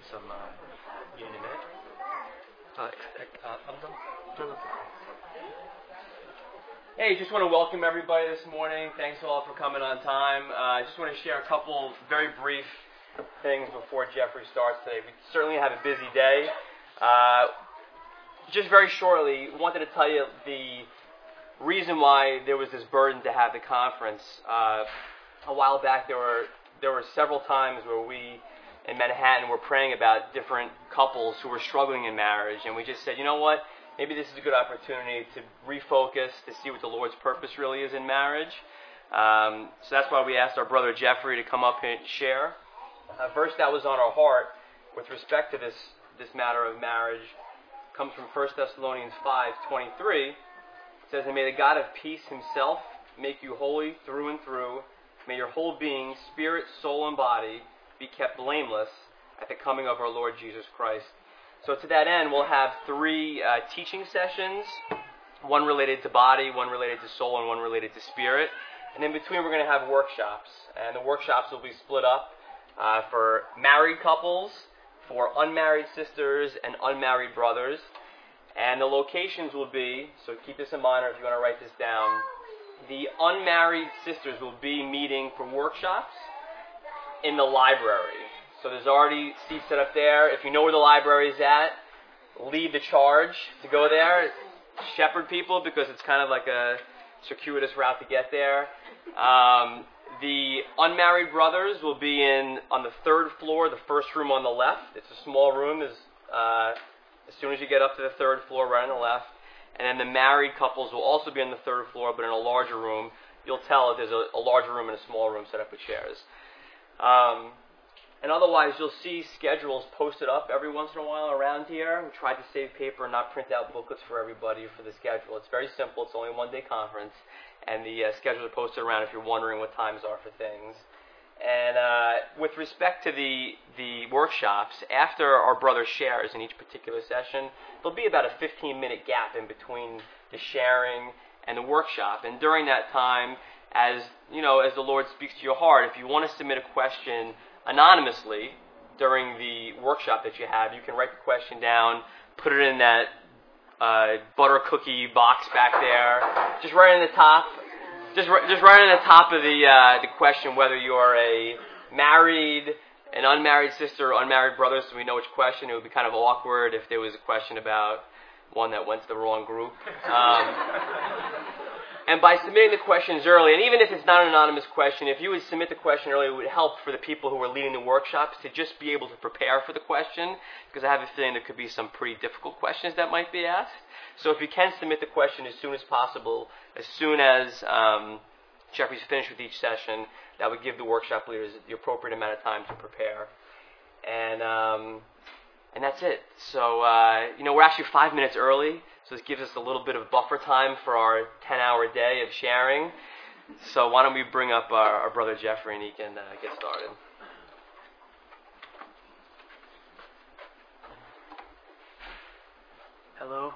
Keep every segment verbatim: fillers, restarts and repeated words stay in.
some uh, you in a minute. Uh, uh, I'm done. No, no. Hey, just want to welcome everybody this morning. Thanks all for coming on time. I uh, just want to share a couple very brief things before Jeffrey starts today. We certainly have a busy day. Uh, just very shortly, wanted to tell you the reason why there was this burden to have the conference. Uh, a while back, there were there were several times where we in Manhattan were praying about different couples who were struggling in marriage, and we just said, you know what? Maybe this is a good opportunity to refocus, to see what the Lord's purpose really is in marriage. Um, so that's why we asked our brother Jeffrey to come up and share. A verse that was on our heart with respect to this, this matter of marriage comes from First Thessalonians five twenty-three. It says, "And may the God of peace himself make you holy through and through. May your whole being, spirit, soul, and body be kept blameless at the coming of our Lord Jesus Christ." So to that end, we'll have three uh, teaching sessions, one related to body, one related to soul, and one related to spirit. And in between, we're going to have workshops. And the workshops will be split up uh, for married couples, for unmarried sisters, and unmarried brothers. And the locations will be, so keep this in mind, or if you want to write this down, the unmarried sisters will be meeting for workshops in the library. So there's already seats set up there. If you know where the library is at, lead the charge to go there. Shepherd people, because it's kind of like a circuitous route to get there. Um, the unmarried brothers will be in on the third floor, the first room on the left. It's a small room. Is uh, as soon as you get up to the third floor, right on the left. And then the married couples will also be on the third floor, but in a larger room. You'll tell if there's a, a larger room and a small room set up with chairs. Um, and otherwise, you'll see schedules posted up every once in a while around here. We tried to save paper and not print out booklets for everybody for the schedule. It's very simple. It's only a one-day conference, and the uh, schedules are posted around if you're wondering what times are for things. And uh, with respect to the the workshops, after our brother shares in each particular session, there'll be about a fifteen-minute gap in between the sharing and the workshop. And during that time, as you know, as the Lord speaks to your heart, if you want to submit a question anonymously during the workshop that you have, you can write the question down, put it in that uh, butter cookie box back there, just right in the top. Just, just right on the top of the uh, the question, whether you're a married, an unmarried sister, or unmarried brother, so we know which question. It would be kind of awkward if there was a question about one that went to the wrong group. Um, and by submitting the questions early, and even if it's not an anonymous question, if you would submit the question early, it would help for the people who are leading the workshops to just be able to prepare for the question, because I have a feeling there could be some pretty difficult questions that might be asked. So if you can submit the question as soon as possible, as soon as um, Jeffrey's finished with each session, that would give the workshop leaders the appropriate amount of time to prepare. And um, and that's it. So, uh, you know, we're actually five minutes early, so this gives us a little bit of buffer time for our ten-hour day of sharing. So why don't we bring up our, our brother Jeffrey, and he can uh, get started. Hello.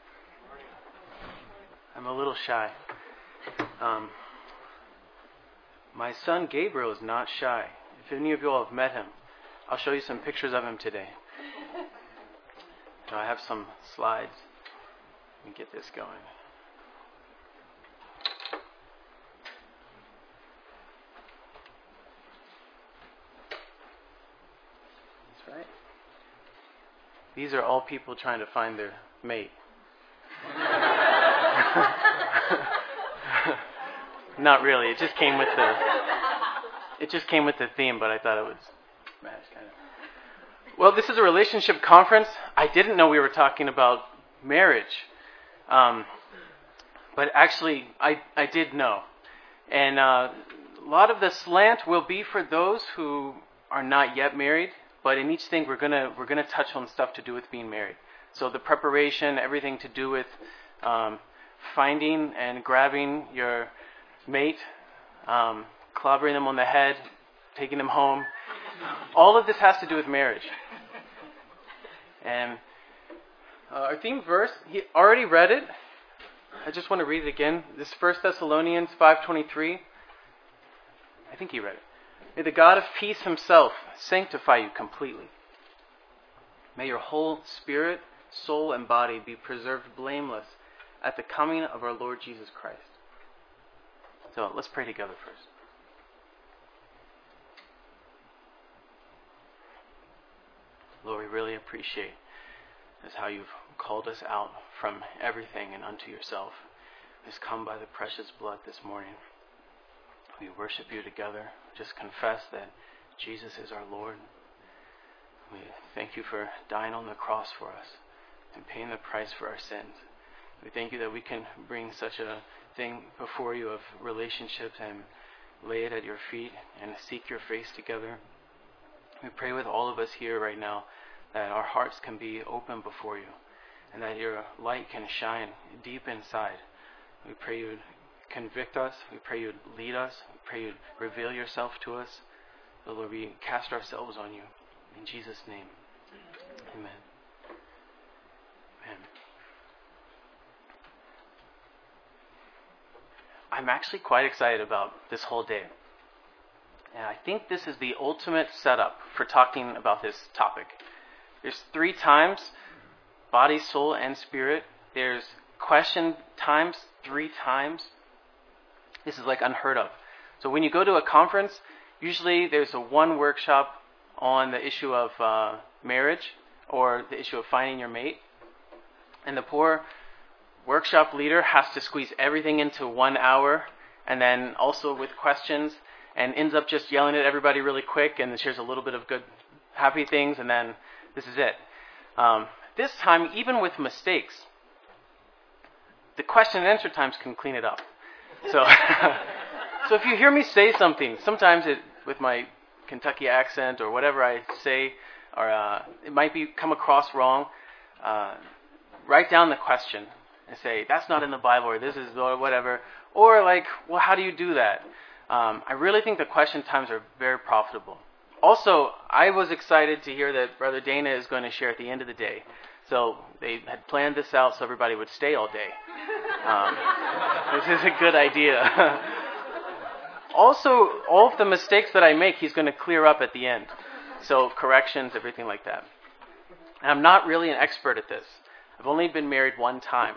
I'm a little shy. Um, my son Gabriel is not shy. If any of you all have met him, I'll show you some pictures of him today. So I have some slides. Let me get this going. That's right. These are all people trying to find their mate. Not really. It just came with the. It just came with the theme, but I thought it would match kind of. Well, this is a relationship conference. I didn't know we were talking about marriage, um, but actually, I I did know, and uh, a lot of the slant will be for those who are not yet married. But in each thing, we're gonna we're gonna touch on stuff to do with being married. So the preparation, everything to do with um, finding and grabbing your mate, um, clobbering them on the head, taking them home. All of this has to do with marriage. And uh, our theme verse, he already read it. I just want to read it again. This is First Thessalonians five twenty-three. I think he read it. May the God of peace himself sanctify you completely. May your whole spirit, soul, and body be preserved blameless at the coming of our Lord Jesus Christ. So let's pray together first. Lord, we really appreciate is how you've called us out from everything and unto yourself. Has come by the precious blood this morning. We worship you together. Just confess that Jesus is our Lord. We thank you for dying on the cross for us and paying the price for our sins. We thank you that we can bring such a thing before you of relationships and lay it at your feet and seek your face together. We pray with all of us here right now that our hearts can be open before you and that your light can shine deep inside. We pray you'd convict us. We pray you'd lead us. We pray you'd reveal yourself to us. So Lord, we cast ourselves on you. In Jesus' name, amen. Amen. I'm actually quite excited about this whole day. And I think this is the ultimate setup for talking about this topic. There's three times, body, soul, and spirit. There's question times, three times. This is like unheard of. So when you go to a conference, usually there's a one workshop on the issue of uh, marriage or the issue of finding your mate. And the poor workshop leader has to squeeze everything into one hour and then also with questions and ends up just yelling at everybody really quick and shares a little bit of good, happy things, and then this is it. Um, this time, even with mistakes, the question and answer times can clean it up. So, so if you hear me say something, sometimes it, with my Kentucky accent or whatever I say, or uh, it might be come across wrong, uh, write down the question and say, that's not in the Bible, or this is, or whatever. Or like, well, how do you do that? Um, I really think the question times are very profitable. Also, I was excited to hear that Brother Dana is going to share at the end of the day. So they had planned this out so everybody would stay all day. Um, this is a good idea. Also, all of the mistakes that I make, he's going to clear up at the end. So corrections, everything like that. And I'm not really an expert at this. I've only been married one time.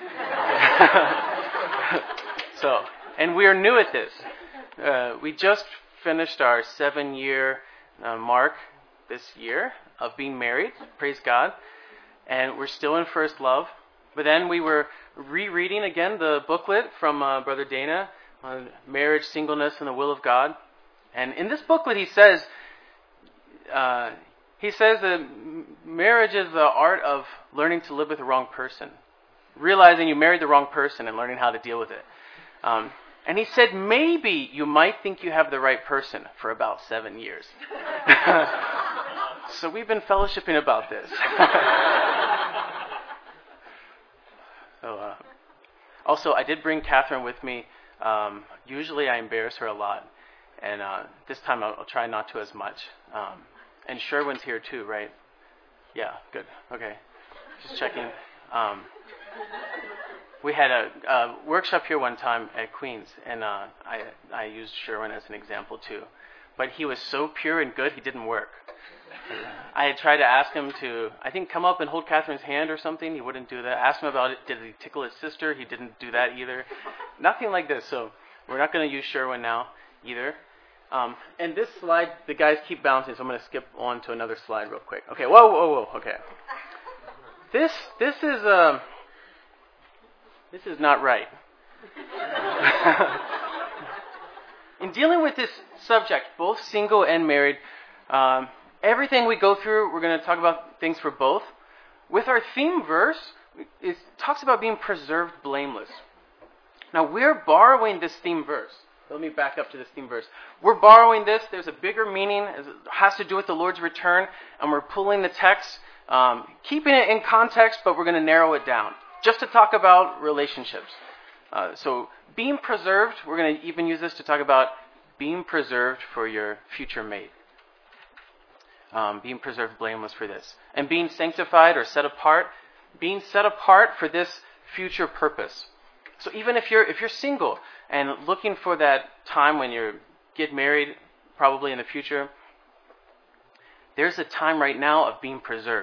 So, and we are new at this. Uh, we just finished our seven-year uh, mark this year of being married. Praise God. And we're still in first love. But then we were rereading again the booklet from uh, Brother Dana on marriage, singleness, and the will of God. And in this booklet, he says, uh, he says that marriage is the art of learning to live with the wrong person, realizing you married the wrong person and learning how to deal with it. Um, and he said, maybe you might think you have the right person for about seven years. So we've been fellowshipping about this. so, uh, also, I did bring Catherine with me. Um, usually I embarrass her a lot, and uh, this time I'll, I'll try not to as much. Um, and Sherwin's here too, right? Yeah, good. Okay, just checking. Um, we had a, a workshop here one time at Queens, and uh, I I used Sherwin as an example too, but he was so pure and good he didn't work. I had tried to ask him to, I think, come up and hold Catherine's hand or something. He wouldn't do that. Asked him about it. Did he tickle his sister? He didn't do that either. Nothing like this. So we're not going to use Sherwin now either. Um, and this slide, the guys keep bouncing, so I'm going to skip on to another slide real quick. Okay. Whoa, whoa, whoa. Okay. This this is uh, this is not right. In dealing with this subject, both single and married, um, everything we go through, we're going to talk about things for both. With our theme verse, it talks about being preserved blameless. Now, we're borrowing this theme verse. Let me back up to this theme verse. We're borrowing this. There's a bigger meaning. It has to do with the Lord's return. And we're pulling the text, um, keeping it in context, but we're going to narrow it down. Just to talk about relationships. Uh, so, being preserved, we're going to even use this to talk about being preserved for your future mate. Um, being preserved blameless for this. And being sanctified or set apart, being set apart for this future purpose. So even if you're if you're single and looking for that time when you get married, probably in the future, there's a time right now of being preserved.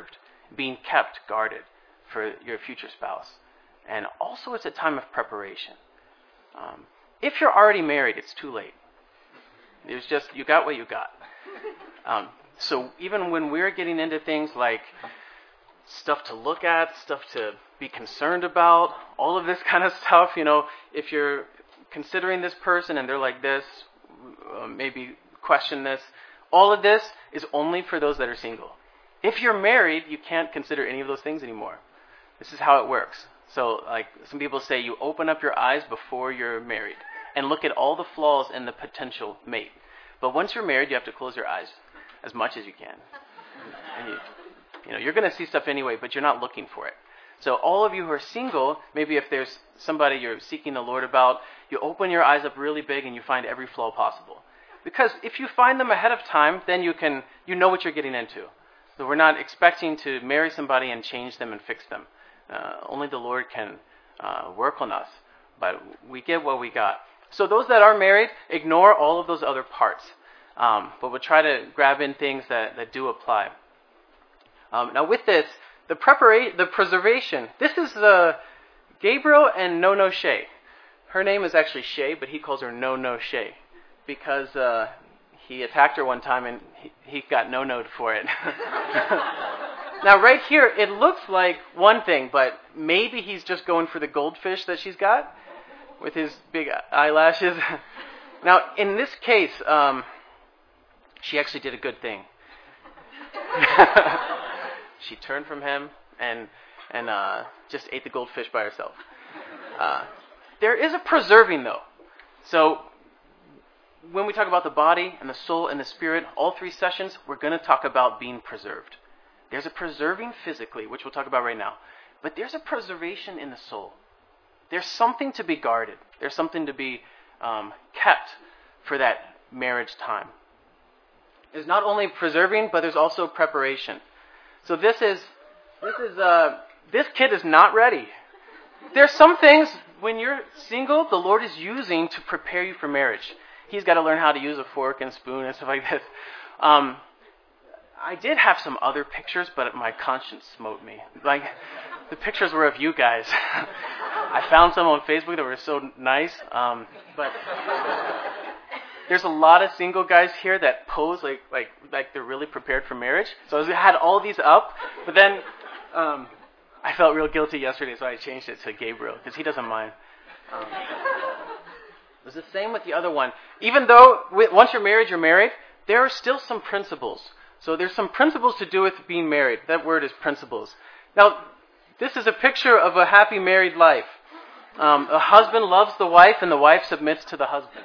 being kept guarded for your future spouse. And also it's a time of preparation. Um, if you're already married, it's too late. There's just, you got what you got. Um, so even when we're getting into things like stuff to look at, stuff to be concerned about, all of this kind of stuff, you know, if you're considering this person and they're like this, uh, maybe question this. All of this is only for those that are single. If you're married, you can't consider any of those things anymore. This is how it works. So, like, some people say you open up your eyes before you're married and look at all the flaws in the potential mate. But once you're married, you have to close your eyes as much as you can. And you, you know, you're going to see stuff anyway, but you're not looking for it. So all of you who are single, maybe if there's somebody you're seeking the Lord about, you open your eyes up really big and you find every flaw possible. Because if you find them ahead of time, then you can you know what you're getting into. So we're not expecting to marry somebody and change them and fix them. Uh, only the Lord can uh, work on us. But we get what we got. So those that are married, ignore all of those other parts. Um, but we'll try to grab in things that, that do apply. Um, now with this, the prepara- the preservation, this is uh, Gabriel and No-No Shay. Her name is actually Shay, but he calls her No-No Shay. Because uh, he attacked her one time and he, he got no-no'd for it. Now right here, it looks like one thing, but maybe he's just going for the goldfish that she's got with his big eyelashes. Now in this case, um, she actually did a good thing. She turned from him and and uh, just ate the goldfish by herself. Uh, there is a preserving though. So when we talk about the body and the soul and the spirit, all three sessions, we're going to talk about being preserved. There's a preserving physically, which we'll talk about right now. But there's a preservation in the soul. There's something to be guarded. There's something to be um, kept for that marriage time. There's not only preserving, but there's also preparation. So this is, this is, uh, this kid is not ready. There's some things when you're single, the Lord is using to prepare you for marriage. He's got to learn how to use a fork and spoon and stuff like this. Um, I did have some other pictures, but my conscience smote me. Like, the pictures were of you guys. I found some on Facebook that were so nice. Um, but there's a lot of single guys here that pose like like like they're really prepared for marriage. So I had all these up, but then um, I felt real guilty yesterday, so I changed it to Gabriel because he doesn't mind. Um, it was the same with the other one. Even though once you're married, you're married, there are still some principles. So there's some principles to do with being married. That word is principles. Now, this is a picture of a happy married life. Um, a husband loves the wife and the wife submits to the husband.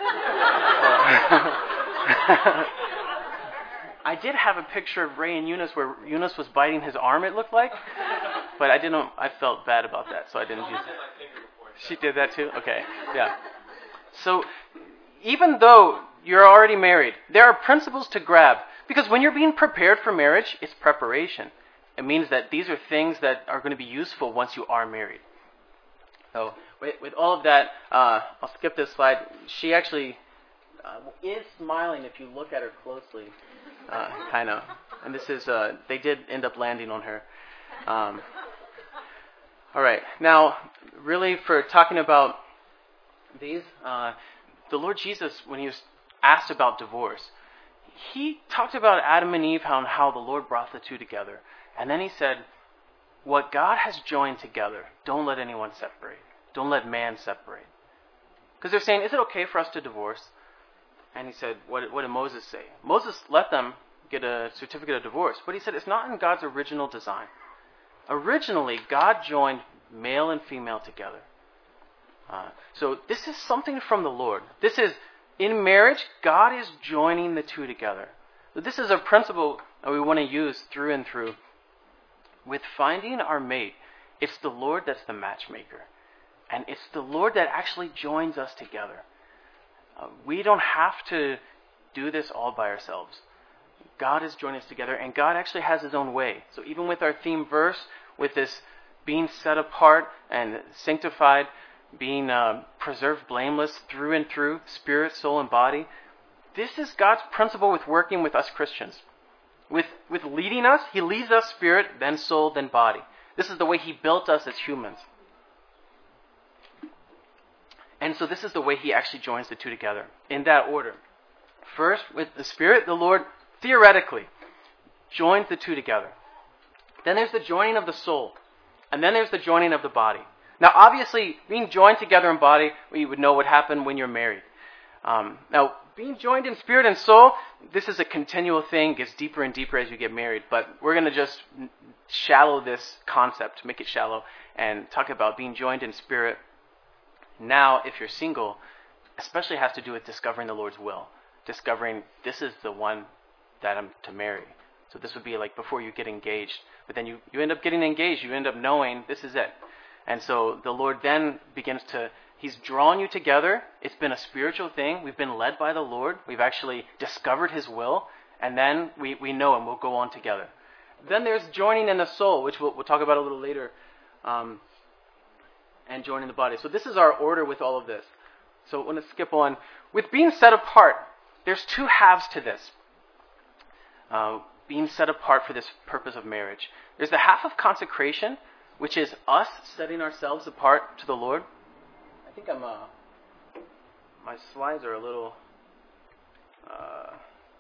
I did have a picture of Ray and Eunice where Eunice was biting his arm, it looked like. But I didn't, I felt bad about that, so I didn't use it. She did that too? Okay, yeah. So even though you're already married, there are principles to grab. Because when you're being prepared for marriage, it's preparation. It means that these are things that are going to be useful once you are married. So with, with all of that, uh, I'll skip this slide. She actually uh, is smiling if you look at her closely, uh, kind of. And this is, uh, they did end up landing on her. Um, all right. Now, really for talking about these, uh, the Lord Jesus, when he was asked about divorce, he talked about Adam and Eve, how, how the Lord brought the two together. And then he said, what God has joined together, don't let anyone separate. Don't let man separate. Because they're saying, is it okay for us to divorce? And he said, what, what did Moses say? Moses let them get a certificate of divorce. But he said, it's not in God's original design. Originally, God joined male and female together. Uh, so this is something from the Lord. This is, in marriage, God is joining the two together. So this is a principle that we want to use through and through. With finding our mate, it's the Lord that's the matchmaker. And it's the Lord that actually joins us together. Uh, we don't have to do this all by ourselves. God is joining us together, and God actually has his own way. So even with our theme verse, with this being set apart and sanctified, being uh, preserved blameless through and through, spirit, soul, and body, this is God's principle with working with us Christians. With, with leading us, he leads us spirit, then soul, then body. This is the way he built us as humans. And so this is the way he actually joins the two together, in that order. First, with the spirit, the Lord, theoretically, joins the two together. Then there's the joining of the soul. And then there's the joining of the body. Now, obviously, being joined together in body, we would know what happened when you're married. Um, now, being joined in spirit and soul, this is a continual thing, gets deeper and deeper as you get married. But we're going to just shallow this concept, make it shallow, and talk about being joined in spirit. Now, if you're single, especially has to do with discovering the Lord's will. Discovering this is the one that I'm to marry. So this would be like before you get engaged. But then you, you end up getting engaged. You end up knowing this is it. And so the Lord then begins to, he's drawn you together. It's been a spiritual thing. We've been led by the Lord. We've actually discovered his will. And then we, we know him. We'll go on together. Then there's joining in the soul, which we'll, we'll talk about a little later. Um, and joining the body. So this is our order with all of this. So I want to skip on. With being set apart, there's two halves to this. Uh, being set apart for this purpose of marriage. There's the half of consecration, which is us setting ourselves apart to the Lord. I think I'm, uh, my slides are a little, uh,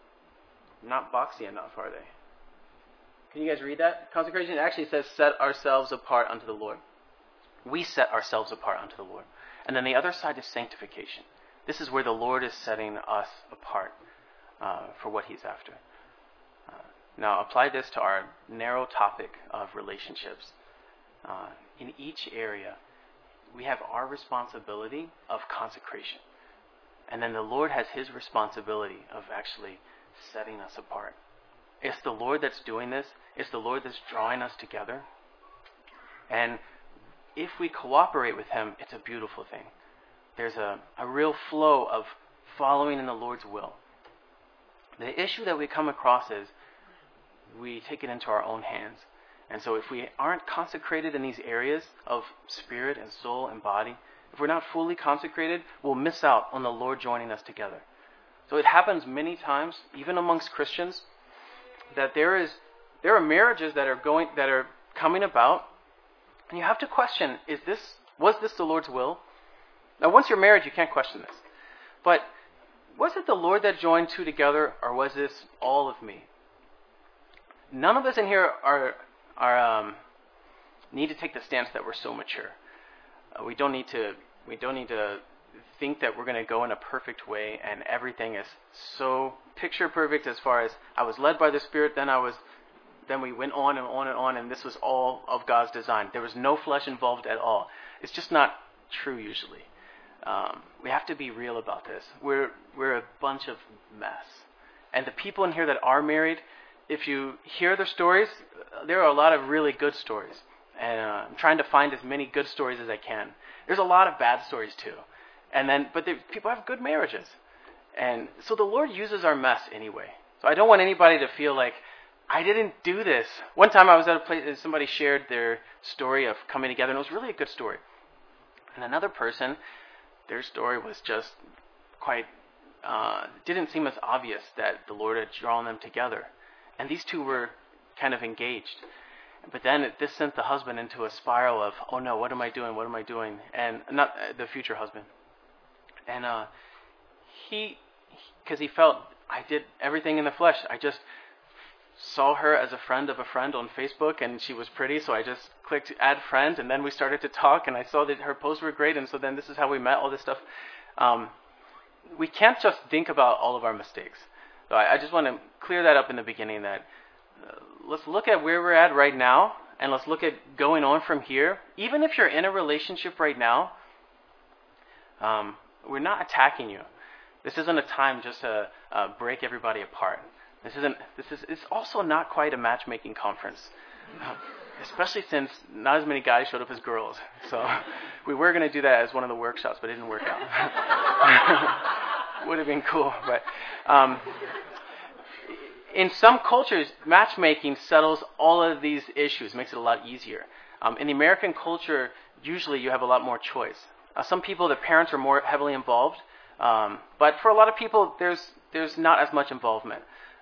not boxy enough, are they? Can you guys read that? Consecration actually says set ourselves apart unto the Lord. We set ourselves apart unto the Lord. And then the other side is sanctification. This is where the Lord is setting us apart uh, for what he's after. Uh, now, apply this to our narrow topic of relationships. Uh, in each area, we have our responsibility of consecration. And then the Lord has his responsibility of actually setting us apart. It's the Lord that's doing this. It's the Lord that's drawing us together. And if we cooperate with him, it's a beautiful thing. There's a, a real flow of following in the Lord's will. The issue that we come across is we take it into our own hands. And so if we aren't consecrated in these areas of spirit and soul and body, if we're not fully consecrated, we'll miss out on the Lord joining us together. So it happens many times, even amongst Christians, that there is there are marriages that are going that are coming about, and you have to question, is this was this the Lord's will? Now once you're married, you can't question this. But was it the Lord that joined two together, or was this all of me? None of us in here are are um, need to take the stance that we're so mature. Uh, we don't need to we don't need to think that we're going to go in a perfect way and everything is so picture perfect as far as I was led by the Spirit, then I was then we went on and on and on, and this was all of God's design. There was no flesh involved at all. It's just not true usually. Um, we have to be real about this. We're we're a bunch of mess. And the people in here that are married, if you hear their stories, there are a lot of really good stories. And uh, I'm trying to find as many good stories as I can. There's a lot of bad stories too. And then, but they, people have good marriages. And so the Lord uses our mess anyway. So I don't want anybody to feel like, I didn't do this. One time I was at a place and somebody shared their story of coming together, and it was really a good story. And another person, their story was just quite, uh, didn't seem as obvious that the Lord had drawn them together. And these two were kind of engaged. But then it, this sent the husband into a spiral of, oh no, what am I doing? What am I doing? And not uh, the future husband. And uh, he, because he felt, I did everything in the flesh. I just saw her as a friend of a friend on Facebook, and she was pretty, so I just clicked add friend, and then we started to talk, and I saw that her posts were great, and so then this is how we met, all this stuff. Um, we can't just think about all of our mistakes. So I, I just want to clear that up in the beginning, that uh, let's look at where we're at right now, and let's look at going on from here. Even if you're in a relationship right now, um, we're not attacking you. This isn't a time just to uh, break everybody apart. This isn't. This is. It's also not quite a matchmaking conference, uh, especially since not as many guys showed up as girls. So we were going to do that as one of the workshops, but it didn't work out. Would have been cool, but um, in some cultures, matchmaking settles all of these issues, makes it a lot easier. Um, in the American culture, usually you have a lot more choice. Uh, some people, the parents are more heavily involved, um, but for a lot of people, there's there's not as much involvement.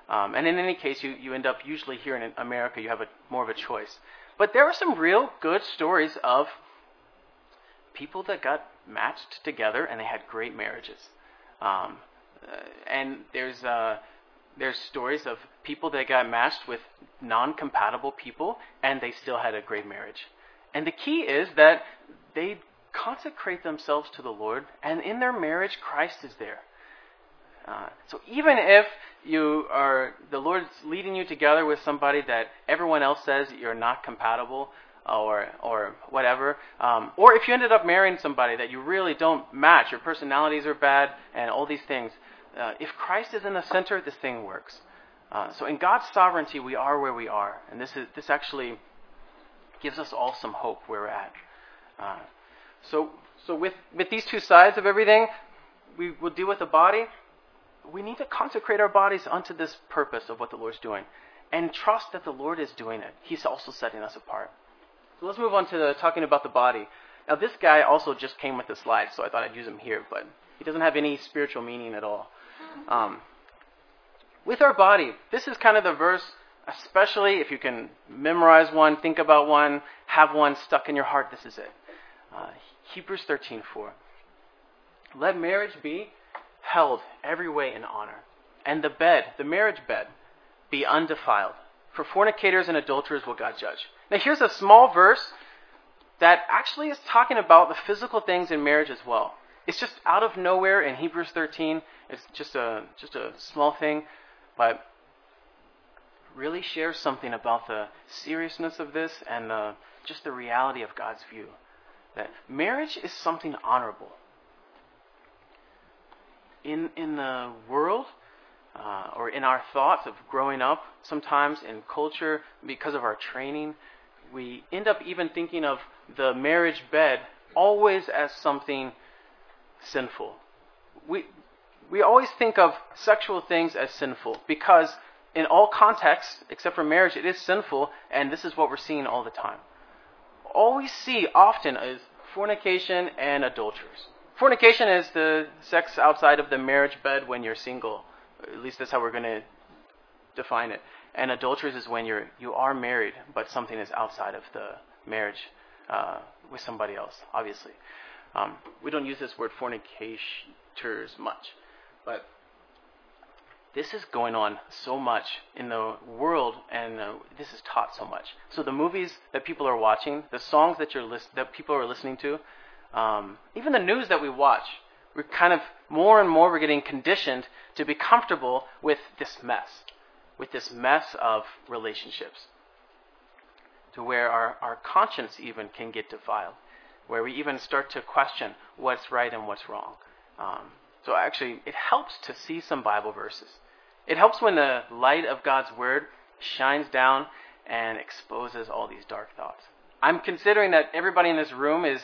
Um, and in any case, you, you end up usually here in America, you have a more of a choice. But there are some real good stories of people that got matched together and they had great marriages. Um, uh, and there's uh, there's stories of people that got matched with non-compatible people and they still had a great marriage. And the key is that they consecrate themselves to the Lord, and in their marriage, Christ is there. Uh, so even if you are, the Lord's leading you together with somebody that everyone else says you're not compatible, or or whatever, um, or if you ended up marrying somebody that you really don't match, your personalities are bad, and all these things, uh, if Christ is in the center, this thing works. Uh, so in God's sovereignty, we are where we are, and this is this actually gives us all some hope where we're at. Uh, so so with with these two sides of everything, we will deal with the body. We need to consecrate our bodies unto this purpose of what the Lord's doing, and trust that the Lord is doing it. He's also setting us apart. So let's move on to the, talking about the body. Now this guy also just came with the slides, so I thought I'd use him here, but he doesn't have any spiritual meaning at all. Um, with our body, this is kind of the verse, especially if you can memorize one, think about one, have one stuck in your heart, this is it. Uh, Hebrews thirteen four. Let marriage be held every way in honor, and the bed, the marriage bed, be undefiled. For fornicators and adulterers will God judge. Now here's a small verse that actually is talking about the physical things in marriage as well. It's just out of nowhere in Hebrews thirteen. It's just a just a small thing, but really shares something about the seriousness of this and the, just the reality of God's view. That marriage is something honorable. In in the world, uh, or in our thoughts of growing up, sometimes in culture, because of our training, we end up even thinking of the marriage bed always as something sinful. We we always think of sexual things as sinful because in all contexts, except for marriage, it is sinful, and this is what we're seeing all the time. All we see often is fornication and adulterers. Fornication is the sex outside of the marriage bed when you're single. At least that's how we're going to define it. And adulterers is when you're you are married, but something is outside of the marriage uh, with somebody else, obviously. Um, we don't use this word fornicators much, but this is going on so much in the world, and uh, this is taught so much. So the movies that people are watching, the songs that you're lis- that people are listening to, um, even the news that we watch, we're kind of more and more we're getting conditioned to be comfortable with this mess, with this mess of relationships, to where our, our conscience even can get defiled, where we even start to question what's right and what's wrong. Um, so actually, it helps to see some Bible verses. It helps when the light of God's Word shines down and exposes all these dark thoughts. I'm considering that everybody in this room is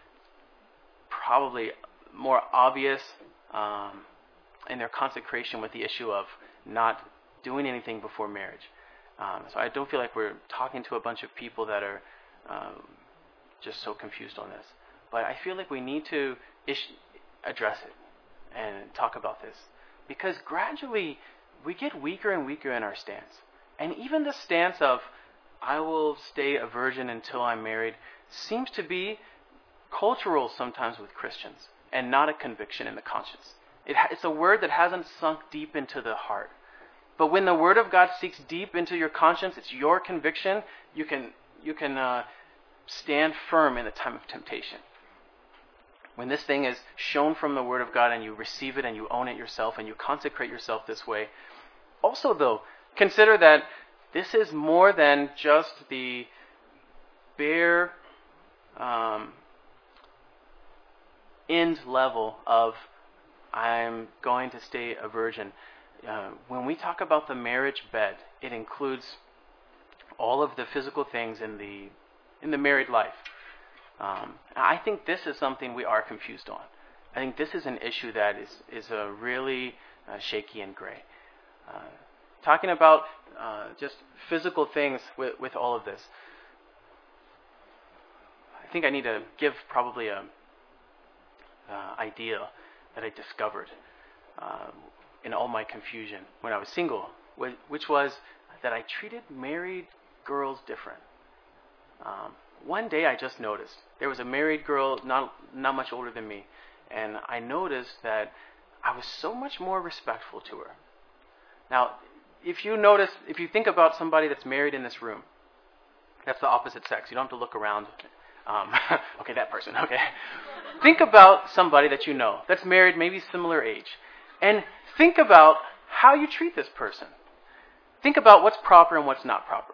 probably more obvious um, in their consecration with the issue of not doing anything before marriage. Um, so I don't feel like we're talking to a bunch of people that are um, just so confused on this. But I feel like we need to ish- address it and talk about this. Because gradually we get weaker and weaker in our stance. And even the stance of, I will stay a virgin until I'm married, seems to be cultural sometimes with Christians and not a conviction in the conscience. It ha- it's a word that hasn't sunk deep into the heart. But when the Word of God sinks deep into your conscience, it's your conviction, you can you can uh, stand firm in the time of temptation. When this thing is shown from the Word of God and you receive it and you own it yourself and you consecrate yourself this way. Also, though, consider that this is more than just the bare um, end level of I'm going to stay a virgin. Uh, when we talk about the marriage bed, it includes all of the physical things in the in the married life. Um, I think this is something we are confused on. I think this is an issue that is is a really uh, shaky and gray. Uh, talking about uh, just physical things with, with all of this, I think I need to give probably a uh, idea that I discovered. Uh, in all my confusion when I was single which was that I treated married girls different. Um, one day I just noticed there was a married girl not not much older than me, and I noticed that I was so much more respectful to her. Now, if you notice, if you think about somebody that's married in this room, that's the opposite sex. You don't have to look around. Um, okay, that person. Okay. Think about somebody that you know that's married, maybe similar age, and think about how you treat this person. Think about what's proper and what's not proper.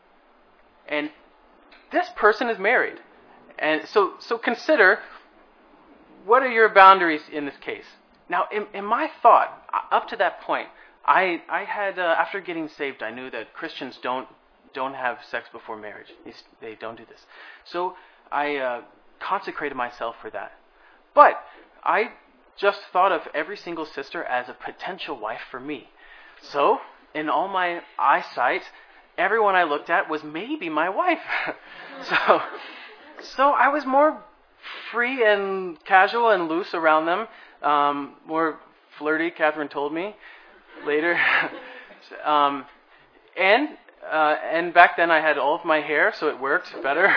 And this person is married. And so so consider, what are your boundaries in this case? Now, in, in my thought, up to that point, I I had, uh, after getting saved, I knew that Christians don't don't have sex before marriage. They don't do this. So I uh, consecrated myself for that. But I just thought of every single sister as a potential wife for me. So in all my eyesight, everyone I looked at was maybe my wife. so, so I was more free and casual and loose around them, um, more flirty, Catherine told me later. um, and uh, and back then I had all of my hair, so it worked better.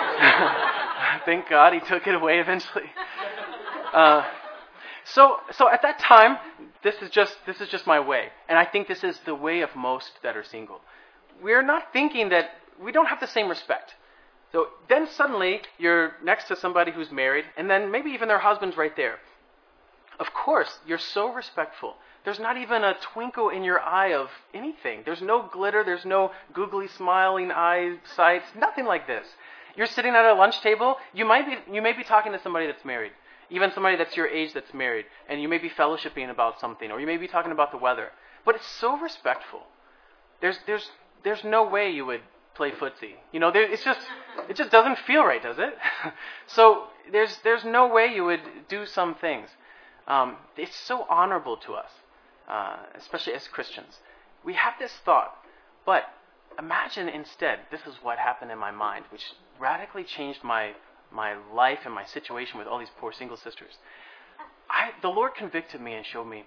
Thank God he took it away eventually. Uh, so so at that time, this is just this is just my way, and I think this is the way of most that are single. We're not thinking that we don't have the same respect. So then suddenly you're next to somebody who's married, and then maybe even their husband's right there. Of course, you're so respectful. There's not even a twinkle in your eye of anything. There's no glitter. There's no googly smiling eye sights. Nothing like this. You're sitting at a lunch table. You might be you may be talking to somebody that's married, even somebody that's your age that's married, and you may be fellowshipping about something, or you may be talking about the weather. But it's so respectful. There's there's there's no way you would play footsie. You know, there, it's just it just doesn't feel right, does it? So there's there's no way you would do some things. Um, it's so honorable to us, uh, especially as Christians. We have this thought, but imagine instead, this is what happened in my mind, which radically changed my my life and my situation with all these poor single sisters. I, the Lord convicted me and showed me,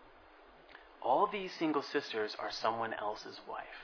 all these single sisters are someone else's wife.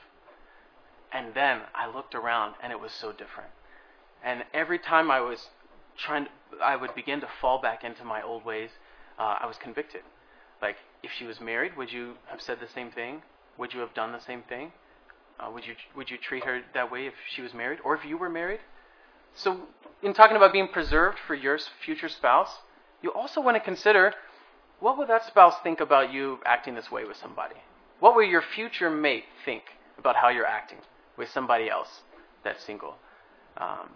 And then I looked around, and it was so different. And every time I was trying to, I would begin to fall back into my old ways, uh, I was convicted. Like, if she was married, would you have said the same thing? Would you have done the same thing? Uh, would you would you treat her that way if she was married, or if you were married? So, in talking about being preserved for your future spouse, you also want to consider, what would that spouse think about you acting this way with somebody? What will your future mate think about how you're acting with somebody else that's single? Um,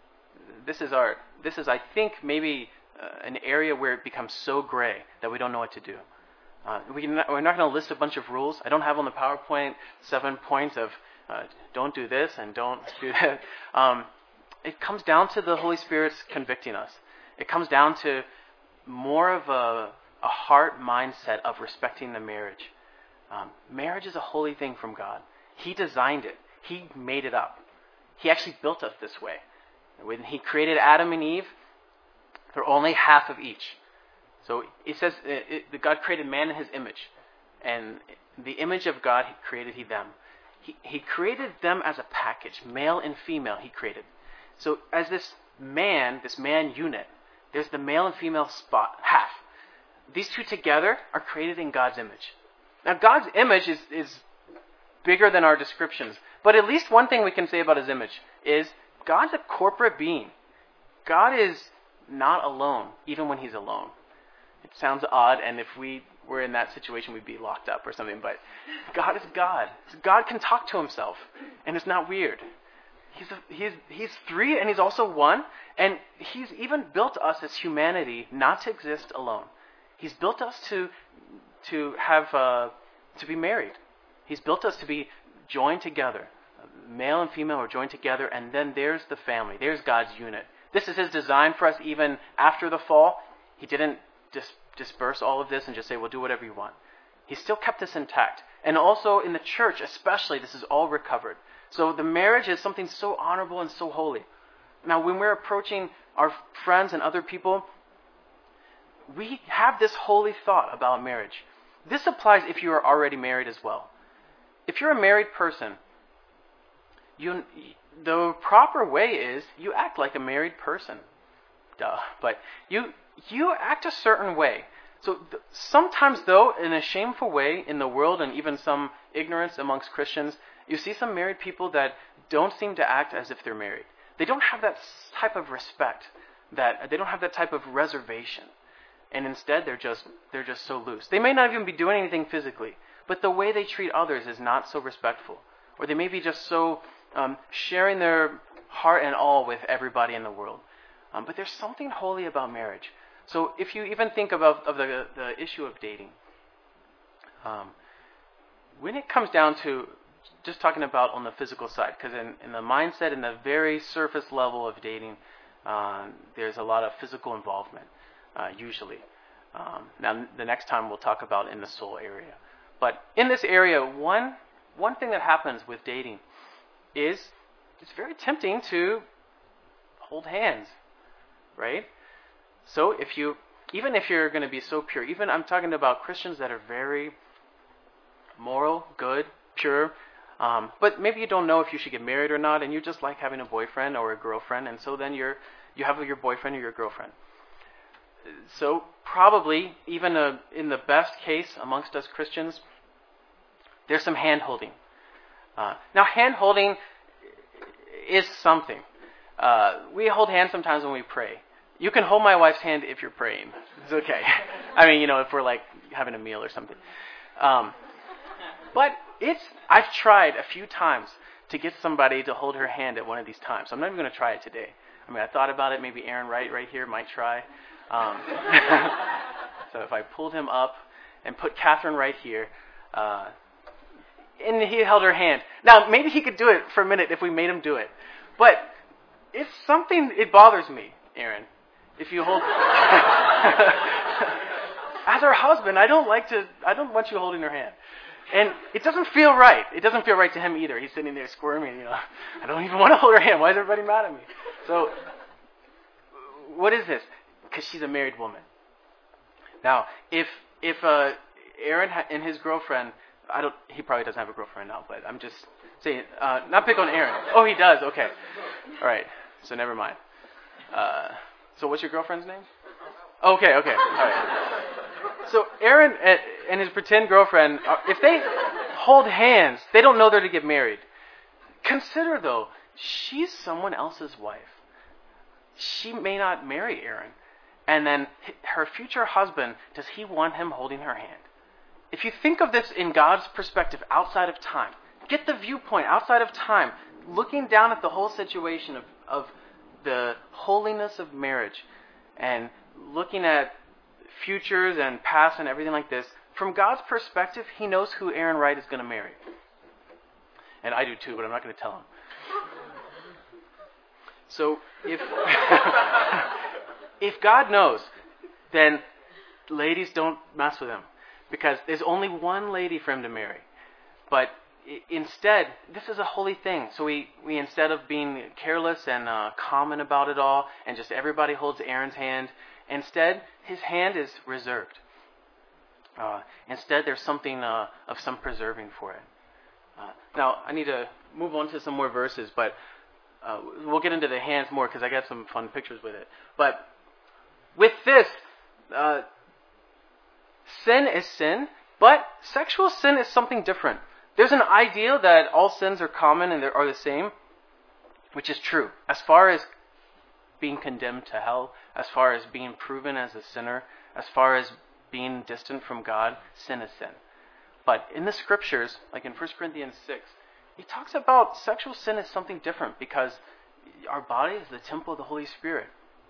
this is our. This is, I think, maybe uh, an area where it becomes so gray that we don't know what to do. Uh, we can, we're not going to list a bunch of rules. I don't have on the PowerPoint seven points of uh, don't do this and don't do that. Um, it comes down to the Holy Spirit's convicting us. It comes down to more of a, a heart mindset of respecting the marriage. Um, marriage is a holy thing from God. He designed it. He made it up. He actually built us this way. When he created Adam and Eve, they're only half of each. So it says it, it, God created man in his image. And the image of God, he created he them. He, he created them as a package, male and female he created. So as this man, this man unit, there's the male and female spot, half. These two together are created in God's image. Now God's image is, is bigger than our descriptions. But at least one thing we can say about his image is God's a corporate being. God is not alone, even when he's alone. It sounds odd, and if we were in that situation, we'd be locked up or something. But God is God. God can talk to himself, and it's not weird. He's a, he's he's three, and he's also one. And he's even built us as humanity not to exist alone. He's built us to to have uh, to be married. He's built us to be joined together. Male and female are joined together, and then there's the family. There's God's unit. This is his design for us even after the fall. He didn't dis- disperse all of this and just say, well, do whatever you want. He still kept this intact. And also in the church especially, this is all recovered. So the marriage is something so honorable and so holy. Now, when we're approaching our friends and other people, we have this holy thought about marriage. This applies if you are already married as well. if you're a married person, you the proper way is you act like a married person. Duh. But you you act a certain way. So th- sometimes, though, in a shameful way in the world and even some ignorance amongst Christians, you see some married people that don't seem to act as if they're married. They don't have that type of respect. That they don't have that type of reservation. And instead, they're just they're just so loose. They may not even be doing anything physically, but the way they treat others is not so respectful. Or they may be just so um, sharing their heart and all with everybody in the world. Um, but there's something holy about marriage. So if you even think about of the the issue of dating, um, when it comes down to just talking about on the physical side, because in, in the mindset, in the very surface level of dating, uh, there's a lot of physical involvement, uh, usually. Um, now, the next time we'll talk about in the soul area. But in this area, one one thing that happens with dating is it's very tempting to hold hands, right? So if you, even if you're going to be so pure, even I'm talking about Christians that are very moral, good, pure, um, but maybe you don't know if you should get married or not, and you just like having a boyfriend or a girlfriend, and so then you're you have your boyfriend or your girlfriend. So probably, even a, in the best case amongst us Christians, there's some hand-holding. Uh, now, hand-holding is something. Uh, we hold hands sometimes when we pray. You can hold my wife's hand if you're praying. It's okay. I mean, you know, if we're like having a meal or something. Um, but it's, I've tried a few times to get somebody to hold her hand at one of these times. So I'm not even going to try it today. I mean, I thought about it. Maybe Aaron Wright right here might try. Um, so if I pulled him up and put Catherine right here, uh, and he held her hand. Now, maybe he could do it for a minute if we made him do it. But it's something, it bothers me, Aaron. If you hold... As her husband, I don't like to, I don't want you holding her hand. And it doesn't feel right. It doesn't feel right to him either. He's sitting there squirming, you know. I don't even want to hold her hand. Why is everybody mad at me? So, what is this? Because she's a married woman. Now, if if uh, Aaron ha- and his girlfriend, I don't, he probably doesn't have a girlfriend now, but I'm just saying, uh, not pick on Aaron. Oh, he does. Okay. All right. So never mind. Uh, so what's your girlfriend's name? Okay. Okay. All right. So Aaron and his pretend girlfriend, if they hold hands, they don't know they're to get married. Consider, though, she's someone else's wife. She may not marry Aaron. And then her future husband, does he want him holding her hand? If you think of this in God's perspective outside of time, get the viewpoint outside of time, looking down at the whole situation of, of the holiness of marriage and looking at futures and past and everything like this, from God's perspective, he knows who Aaron Wright is going to marry. And I do too, but I'm not going to tell him. So if if God knows, then ladies, don't mess with him, because there's only one lady for him to marry. But instead, this is a holy thing. So we, we instead of being careless and uh, common about it all, and just everybody holds Aaron's hand, instead, his hand is reserved. Uh, instead, there's something uh, of some preserving for it. Uh, now, I need to move on to some more verses, but uh, we'll get into the hands more because I got some fun pictures with it. But with this, uh, sin is sin, but sexual sin is something different. There's an idea that all sins are common and they are the same, which is true. As far as being condemned to hell, as far as being proven as a sinner, as far as being distant from God, sin is sin. But in the scriptures, like in First Corinthians six, he talks about sexual sin as something different because our body is the temple of the Holy Spirit.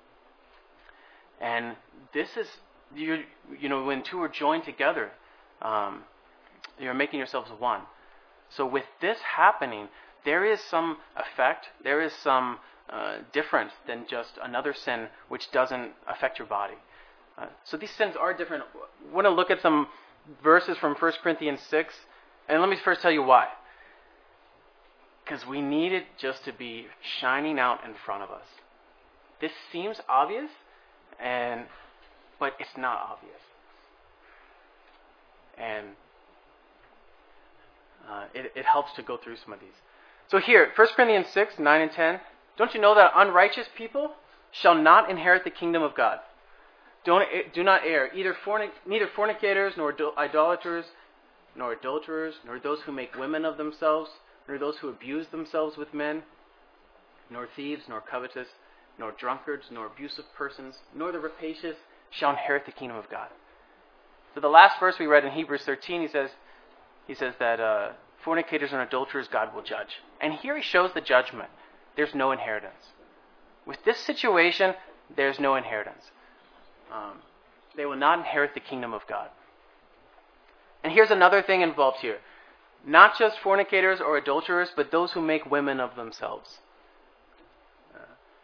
And this is, you, you know, when two are joined together, um, you're making yourselves one. So with this happening, there is some effect, there is some uh, difference than just another sin which doesn't affect your body. Uh, so these sins are different. I want to look at some verses from First Corinthians six, and let me first tell you why. Because we need it just to be shining out in front of us. This seems obvious, and but it's not obvious. And uh, it, it helps to go through some of these. So here, First Corinthians six, nine and ten. Don't you know that unrighteous people shall not inherit the kingdom of God? Don't, do not err, either fornic, neither fornicators, nor idolaters, nor adulterers, nor those who make women of themselves, nor those who abuse themselves with men, nor thieves, nor covetous, nor drunkards, nor abusive persons, nor the rapacious shall inherit the kingdom of God. So the last verse we read in Hebrews thirteen, he says, he says that uh, fornicators and adulterers God will judge. And here he shows the judgment. There's no inheritance. With this situation, there's no inheritance. Um, they will not inherit the kingdom of God. And here's another thing involved here. Not just fornicators or adulterers, but those who make women of themselves. Uh,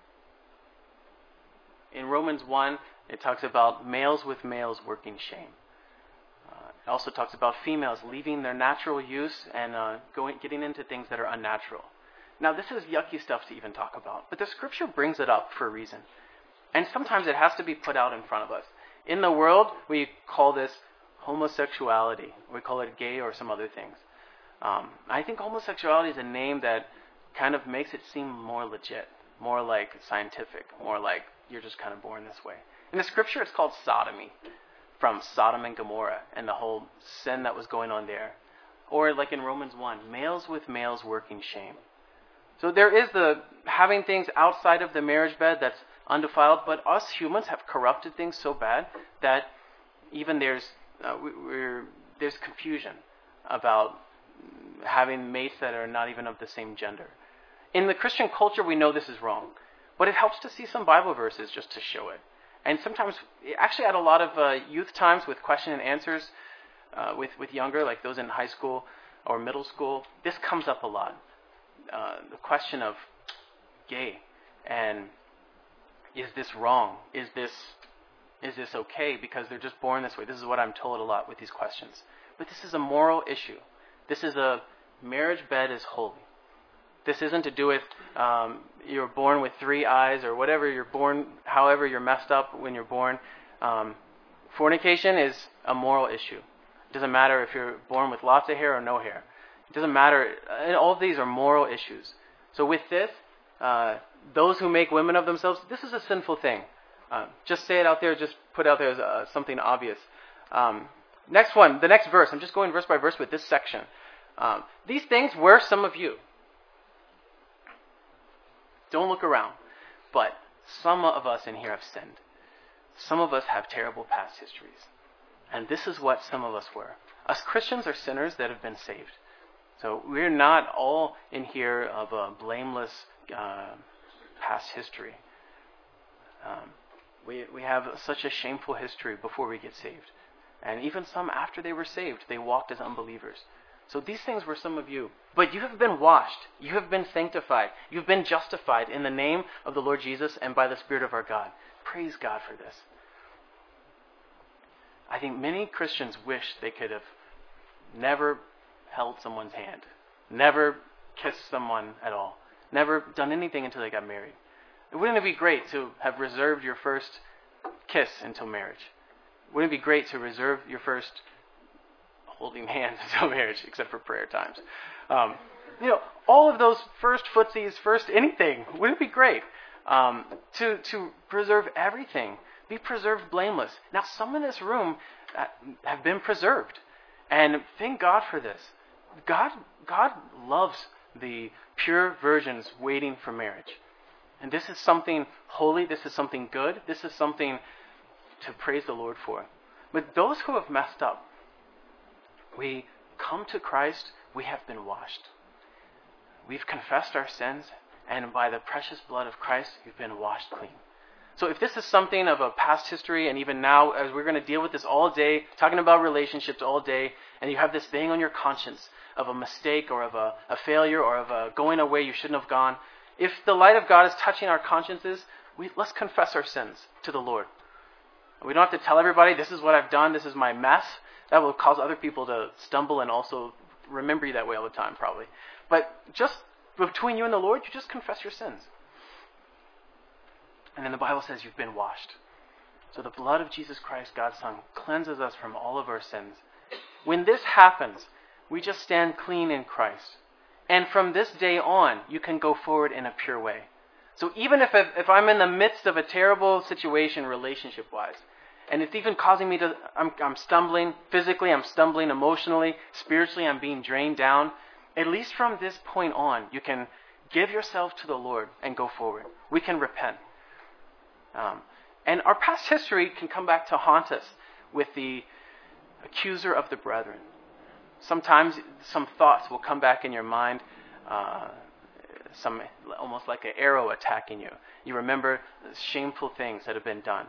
in Romans one, it talks about males with males working shame. Uh, it also talks about females leaving their natural use and uh, going, getting into things that are unnatural. Now, this is yucky stuff to even talk about, but the Scripture brings it up for a reason. And sometimes it has to be put out in front of us. In the world, we call this homosexuality. We call it gay or some other things. Um, I think homosexuality is a name that kind of makes it seem more legit, more like scientific, more like you're just kind of born this way. In the Scripture, it's called sodomy, from Sodom and Gomorrah and the whole sin that was going on there. Or like in Romans one, males with males working shame. So there is the having things outside of the marriage bed that's undefiled, but us humans have corrupted things so bad that even there's uh, we, we're, there's confusion about having mates that are not even of the same gender. In the Christian culture, we know this is wrong, but it helps to see some Bible verses just to show it. And sometimes, actually at a lot of uh, youth times with question and answers uh, with, with younger, like those in high school or middle school, this comes up a lot. Uh, the question of gay and is this wrong? Is this is this okay? Because they're just born this way. This is what I'm told a lot with these questions. But this is a moral issue. This is a marriage bed is holy. This isn't to do with um, you're born with three eyes or whatever you're born, however you're messed up when you're born. Um, fornication is a moral issue. It doesn't matter if you're born with lots of hair or no hair. It doesn't matter. All of these are moral issues. So with this, uh, those who make women of themselves, this is a sinful thing. Uh, just say it out there. Just put it out there as uh, something obvious. Um, next one, the next verse. I'm just going verse by verse with this section. Um, these things were some of you. Don't look around. But some of us in here have sinned. Some of us have terrible past histories. And this is what some of us were. Us Christians are sinners that have been saved. So we're not all in here of a blameless uh, past history. Um, we we have such a shameful history before we get saved. And even some after they were saved, they walked as unbelievers. So these things were some of you. But you have been washed. You have been sanctified. You've been justified in the name of the Lord Jesus and by the Spirit of our God. Praise God for this. I think many Christians wish they could have never held someone's hand, never kissed someone at all, never done anything until they got married. Wouldn't it be great to have reserved your first kiss until marriage? Wouldn't it be great to reserve your first holding hands until marriage, except for prayer times? Um, you know, all of those first footsies, first anything, wouldn't it be great um, to to preserve everything? Be preserved blameless. Now, some in this room have been preserved, and thank God for this. God, God loves the pure virgins waiting for marriage. And this is something holy. This is something good. This is something to praise the Lord for. But those who have messed up, we come to Christ, we have been washed. We've confessed our sins, and by the precious blood of Christ, we've been washed clean. So if this is something of a past history, and even now, as we're going to deal with this all day, talking about relationships all day, and you have this thing on your conscience of a mistake or of a, a failure or of a going away you shouldn't have gone, if the light of God is touching our consciences, we, let's confess our sins to the Lord. We don't have to tell everybody, this is what I've done, this is my mess. That will cause other people to stumble and also remember you that way all the time, probably. But just between you and the Lord, you just confess your sins. And then the Bible says you've been washed. So the blood of Jesus Christ, God's Son, cleanses us from all of our sins. When this happens, We just stand clean in Christ. And from this day on, you can go forward in a pure way. So even if, if I'm in the midst of a terrible situation relationship-wise, and it's even causing me to, I'm, I'm stumbling, physically I'm stumbling, emotionally, spiritually I'm being drained down, at least from this point on, you can give yourself to the Lord and go forward. We can repent. Um, and our past history can come back to haunt us with the accuser of the brethren. Sometimes some thoughts will come back in your mind, uh, some almost like an arrow attacking you. You remember shameful things that have been done.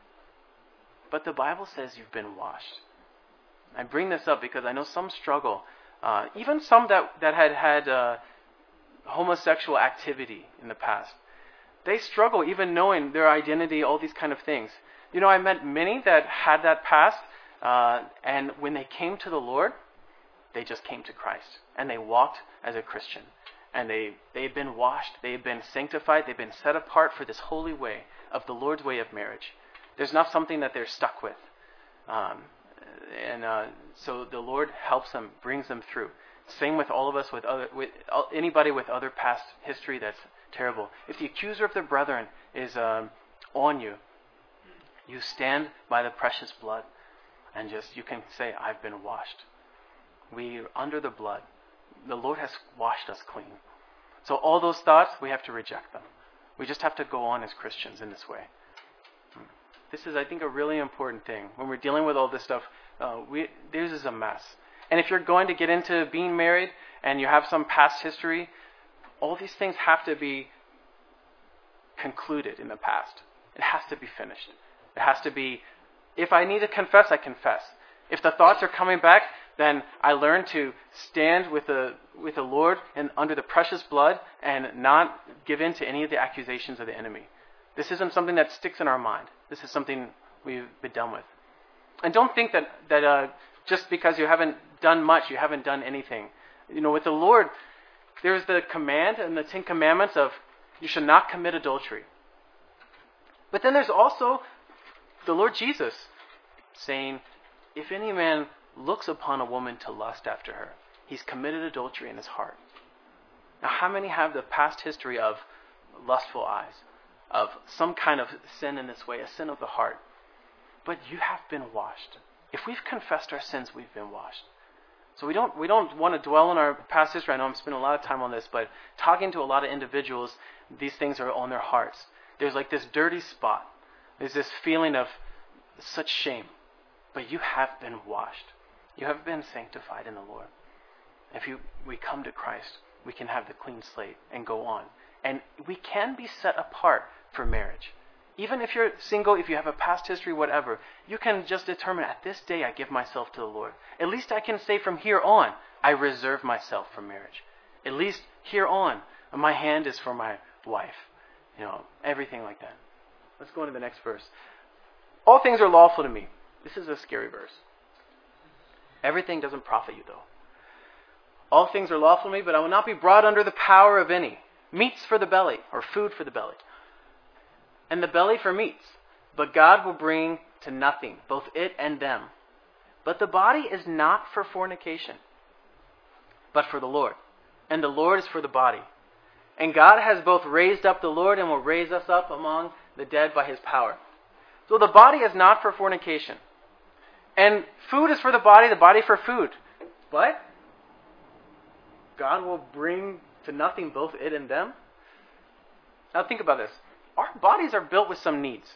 But the Bible says you've been washed. I bring this up because I know some struggle, uh, even some that, that had had uh, homosexual activity in the past. They struggle even knowing their identity, all these kind of things. You know, I met many that had that past, uh, and when they came to the Lord, they just came to Christ. And they walked as a Christian. And they, they've been washed, they've been sanctified, they've been set apart for this holy way of the Lord's way of marriage. There's not something that they're stuck with. Um, and uh, so the Lord helps them, brings them through. Same with all of us, with other, with anybody with other past history that's terrible. If the accuser of the brethren is um, on you, you stand by the precious blood and just, you can say, I've been washed. We are under the blood. The Lord has washed us clean. So all those thoughts, we have to reject them. We just have to go on as Christians in this way. This is, I think, a really important thing. When we're dealing with all this stuff, uh, we, this is a mess. And if you're going to get into being married and you have some past history, all these things have to be concluded in the past. It has to be finished. It has to be, if I need to confess, I confess. If the thoughts are coming back, then I learn to stand with the with the Lord and under the precious blood and not give in to any of the accusations of the enemy. This isn't something that sticks in our mind. This is something we've been done with. And don't think that, that uh, just because you haven't done much, you haven't done anything. You know, with the Lord, there's the command and the Ten Commandments of you should not commit adultery. But then there's also the Lord Jesus saying, if any man looks upon a woman to lust after her, he's committed adultery in his heart. Now, how many have the past history of lustful eyes, of some kind of sin in this way, a sin of the heart? But you have been washed. If we've confessed our sins, we've been washed. So we don't we don't want to dwell on our past history. I know I'm spending a lot of time on this, but talking to a lot of individuals, these things are on their hearts. There's like this dirty spot. There's this feeling of such shame. But you have been washed. You have been sanctified in the Lord. If you we come to Christ, we can have the clean slate and go on. And we can be set apart for marriage. Even if you're single, if you have a past history, whatever, you can just determine, at this day I give myself to the Lord. At least I can say from here on, I reserve myself for marriage. At least here on, my hand is for my wife. You know, everything like that. Let's go into the next verse. All things are lawful to me. This is a scary verse. Everything doesn't profit you, though. All things are lawful to me, but I will not be brought under the power of any. Meats for the belly, or food for the belly. And the belly for meats. But God will bring to nothing, both it and them. But the body is not for fornication, but for the Lord. And the Lord is for the body. And God has both raised up the Lord and will raise us up among the dead by his power. So the body is not for fornication. And food is for the body, the body for food. But God will bring to nothing both it and them. Now think about this. Our bodies are built with some needs.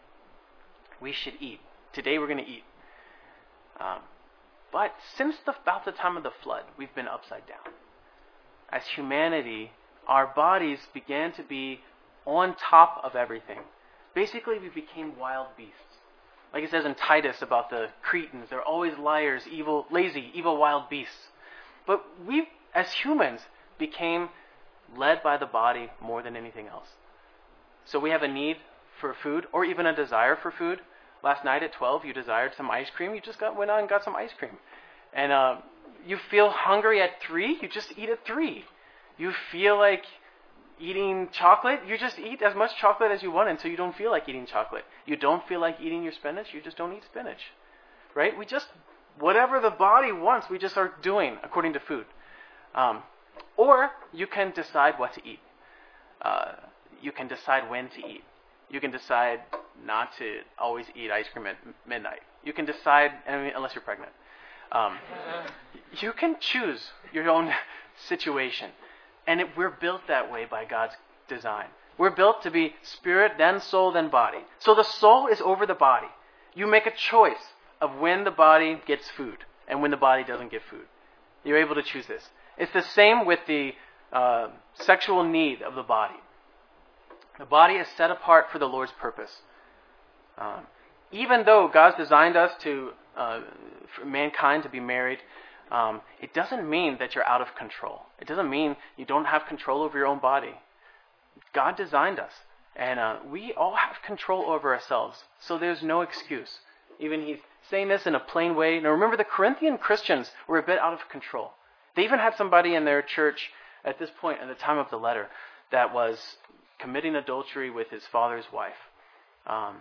We should eat. Today we're going to eat. Um, but since the, about the time of the flood, we've been upside down. As humanity, our bodies began to be on top of everything. Basically, we became wild beasts. Like it says in Titus about the Cretans, they're always liars, evil, lazy, evil wild beasts. But we, as humans, became led by the body more than anything else. So we have a need for food, or even a desire for food. Last night at twelve, you desired some ice cream. You just got went out and got some ice cream. And uh, you feel hungry at three, you just eat at three. You feel like eating chocolate, you just eat as much chocolate as you want until you don't feel like eating chocolate. You don't feel like eating your spinach, you just don't eat spinach. Right? We just whatever the body wants, we just start doing according to food. Um, or you can decide what to eat. Uh, you can decide when to eat. You can decide not to always eat ice cream at midnight. You can decide, I mean, unless you're pregnant. Um, you can choose your own situation. And it, we're built that way by God's design. We're built to be spirit, then soul, then body. So the soul is over the body. You make a choice of when the body gets food and when the body doesn't get food. You're able to choose this. It's the same with the uh, sexual need of the body. The body is set apart for the Lord's purpose. Um, even though God's designed us to, uh, for mankind to be married, um, it doesn't mean that you're out of control. It doesn't mean you don't have control over your own body. God designed us, and uh, we all have control over ourselves, so there's no excuse. Even he's saying this in a plain way. Now remember, the Corinthian Christians were a bit out of control. They even had somebody in their church at this point, at the time of the letter, that was committing adultery with his father's wife. Um,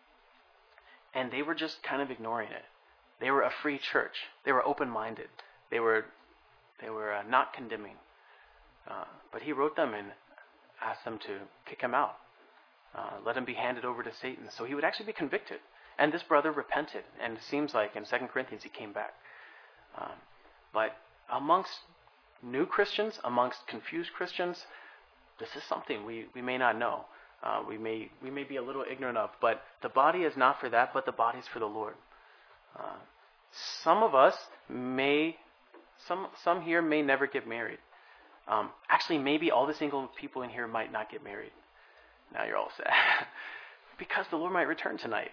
and they were just kind of ignoring it. They were a free church. They were open-minded. They were they were uh, not condemning. Uh, but he wrote them and asked them to kick him out. Uh, let him be handed over to Satan. So he would actually be convicted. And this brother repented. And it seems like in Second Corinthians he came back. Um, but amongst new Christians, amongst confused Christians, this is something we, we may not know. Uh, we may we may be a little ignorant of. But the body is not for that, but the body is for the Lord. Uh, some of us may, some some here may never get married. Um, actually, maybe all the single people in here might not get married. Now you're all sad. Because the Lord might return tonight.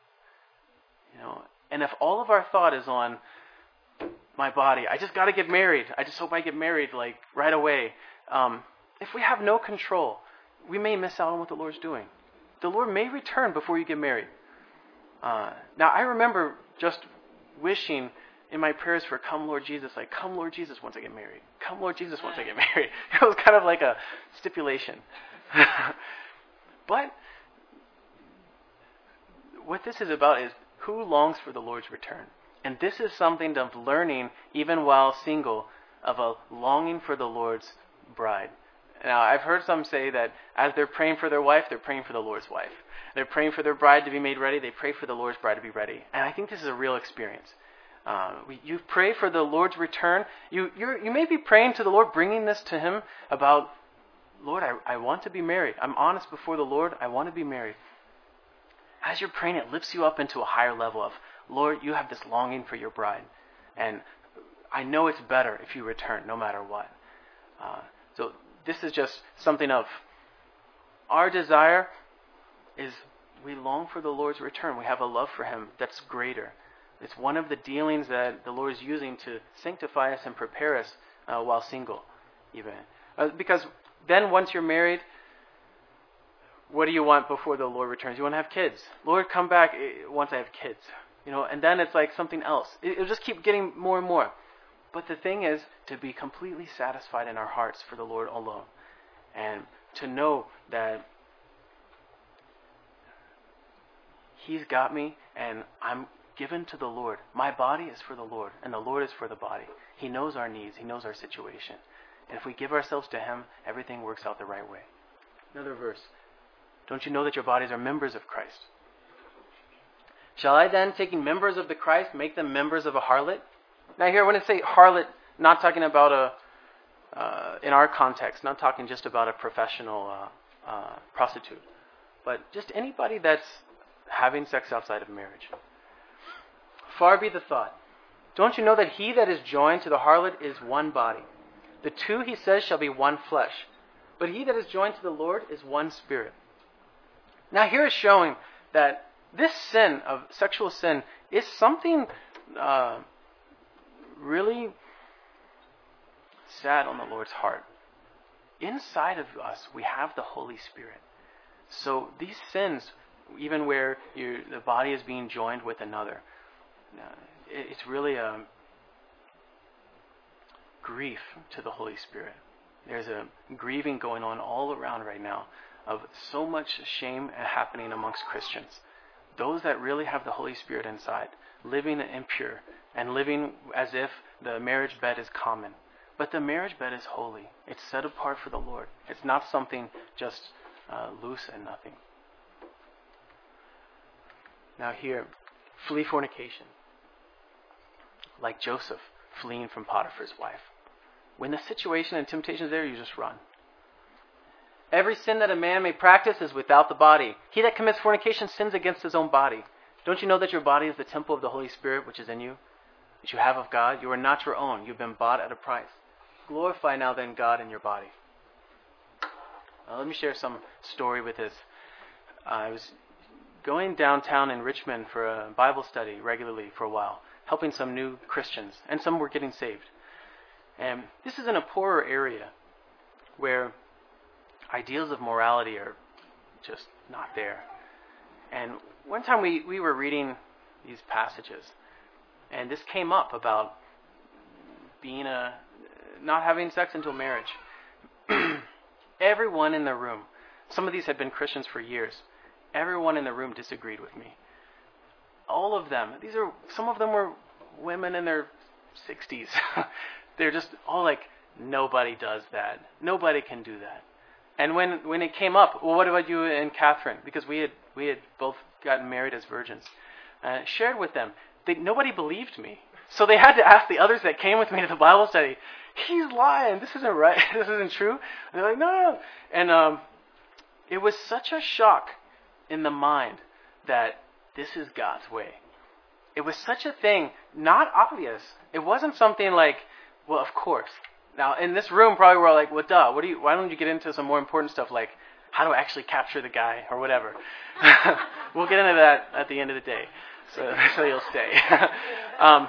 You know, and if all of our thought is on my body, I just got to get married. I just hope I get married like right away. Um, if we have no control, we may miss out on what the Lord's doing. The Lord may return before you get married. Uh, now, I remember just wishing in my prayers for come Lord Jesus, like come Lord Jesus once I get married. Come Lord Jesus once I get married. It was kind of like a stipulation. But what this is about is who longs for the Lord's return. And this is something of learning, even while single, of a longing for the Lord's bride. Now, I've heard some say that as they're praying for their wife, they're praying for the Lord's wife. They're praying for their bride to be made ready. They pray for the Lord's bride to be ready. And I think this is a real experience. Uh, we, you pray for the Lord's return. You you're, you may be praying to the Lord, bringing this to Him about, Lord, I, I want to be married. I'm honest before the Lord. I want to be married. As you're praying, it lifts you up into a higher level of, Lord, you have this longing for your bride. And I know it's better if you return, no matter what. Uh, so this is just something of our desire is we long for the Lord's return. We have a love for Him that's greater. It's one of the dealings that the Lord is using to sanctify us and prepare us uh, while single, even. Uh, because then once you're married, what do you want before the Lord returns? You want to have kids. Lord, come back once I have kids. You know, and then it's like something else. It, it'll just keep getting more and more. But the thing is to be completely satisfied in our hearts for the Lord alone. And to know that He's got me and I'm given to the Lord. My body is for the Lord and the Lord is for the body. He knows our needs. He knows our situation. And if we give ourselves to Him, everything works out the right way. Another verse. Don't you know that your bodies are members of Christ? Shall I then, taking members of the Christ, make them members of a harlot? Now here, when I say harlot, not talking about a, uh, in our context, not talking just about a professional uh, uh, prostitute, but just anybody that's having sex outside of marriage. Far be the thought. Don't you know that he that is joined to the harlot is one body? The two, he says, shall be one flesh. But he that is joined to the Lord is one spirit. Now here is showing that this sin of sexual sin is something uh, really sad on the Lord's heart. Inside of us, we have the Holy Spirit. So these sins, even where you, the body is being joined with another, uh, it, it's really a grief to the Holy Spirit. There's a grieving going on all around right now of so much shame happening amongst Christians. Those that really have the Holy Spirit inside, living impure, and living as if the marriage bed is common. But the marriage bed is holy. It's set apart for the Lord. It's not something just uh, loose and nothing. Now here, flee fornication. Like Joseph fleeing from Potiphar's wife. When the situation and temptation is there, you just run. Every sin that a man may practice is without the body. He that commits fornication sins against his own body. Don't you know that your body is the temple of the Holy Spirit which is in you, which you have of God? You are not your own. You've been bought at a price. Glorify now then God in your body. Now, let me share some story with this. I was going downtown in Richmond for a Bible study regularly for a while, helping some new Christians, and some were getting saved. And this is in a poorer area where ideals of morality are just not there. And one time we, we were reading these passages, and this came up about being a not having sex until marriage. Everyone in the room, some of these had been Christians for years, everyone in the room disagreed with me. All of them. These are some of them were women in their sixties. They're just all like, nobody does that. Nobody can do that. And when, when it came up, well, what about you and Catherine? Because we had we had both gotten married as virgins. Uh, shared with them. They, nobody believed me. So they had to ask the others that came with me to the Bible study, he's lying. This isn't right. This isn't true. And they're like, no, no. And um, it was such a shock in the mind that this is God's way. It was such a thing, not obvious. It wasn't something like, well, of course. Now, in this room, probably we're all like, well, duh, what do you, why don't you get into some more important stuff like how to actually capture the guy or whatever. We'll get into that at the end of the day, so, so you'll stay. um,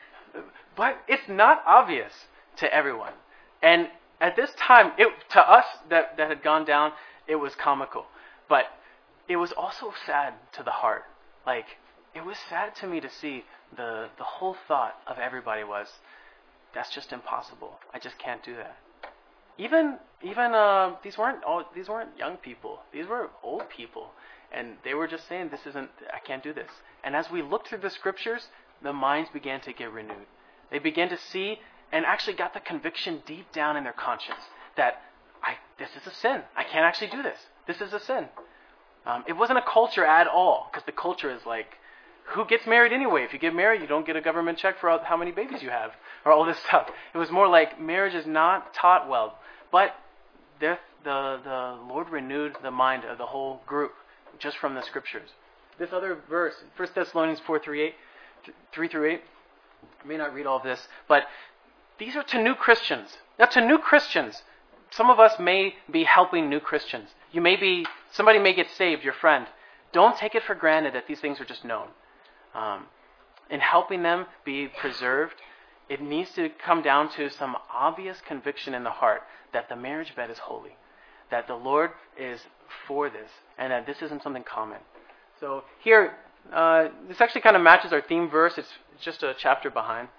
but it's not obvious to everyone. And at this time, it, to us that, that had gone down, it was comical. But it was also sad to the heart. Like, it was sad to me to see the, the whole thought of everybody was, that's just impossible. I just can't do that. Even even uh, these weren't all these weren't young people. These were old people, and they were just saying, "This isn't. I can't do this." And as we looked through the scriptures, the minds began to get renewed. They began to see and actually got the conviction deep down in their conscience that I this is a sin. I can't actually do this. This is a sin. Um, it wasn't a culture at all, because the culture is like, who gets married anyway? If you get married, you don't get a government check for how many babies you have, or all this stuff. It was more like marriage is not taught well. But the, the, the Lord renewed the mind of the whole group just from the scriptures. This other verse, First Thessalonians four, three, eight, three through eight, I may not read all of this, but these are to new Christians. Now, to new Christians, some of us may be helping new Christians. You may be, somebody may get saved, your friend. Don't take it for granted that these things are just known. Um, in helping them be preserved, it needs to come down to some obvious conviction in the heart that the marriage bed is holy, that the Lord is for this, and that this isn't something common. So here, uh, this actually kind of matches our theme verse. It's, it's just a chapter behind.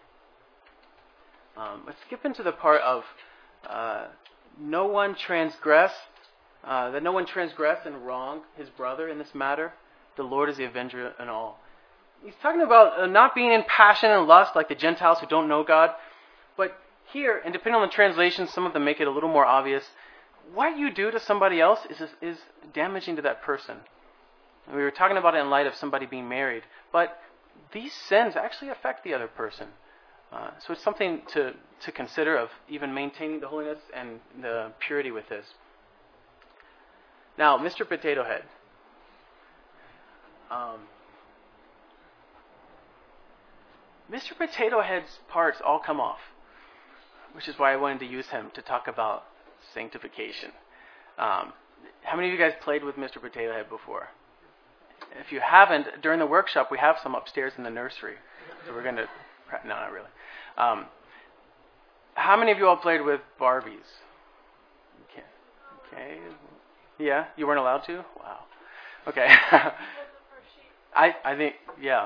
Um, let's skip into the part of uh, no one transgress, uh, that no one transgress and wrong his brother in this matter. The Lord is the avenger in all. He's talking about uh, not being in passion and lust like the Gentiles who don't know God. But here, and depending on the translation, some of them make it a little more obvious. What you do to somebody else is, is damaging to that person. And we were talking about it in light of somebody being married. But these sins actually affect the other person. Uh, so it's something to, to consider of even maintaining the holiness and the purity with this. Now, Mister Potato Head. Um... Mister Potato Head's parts all come off, which is why I wanted to use him to talk about sanctification. Um, how many of you guys played with Mister Potato Head before? If you haven't, during the workshop, we have some upstairs in the nursery. So we're going to... No, not really. Um, how many of you all played with Barbies? Okay. Okay. Yeah? You weren't allowed to? Wow. Okay. I, I think, yeah.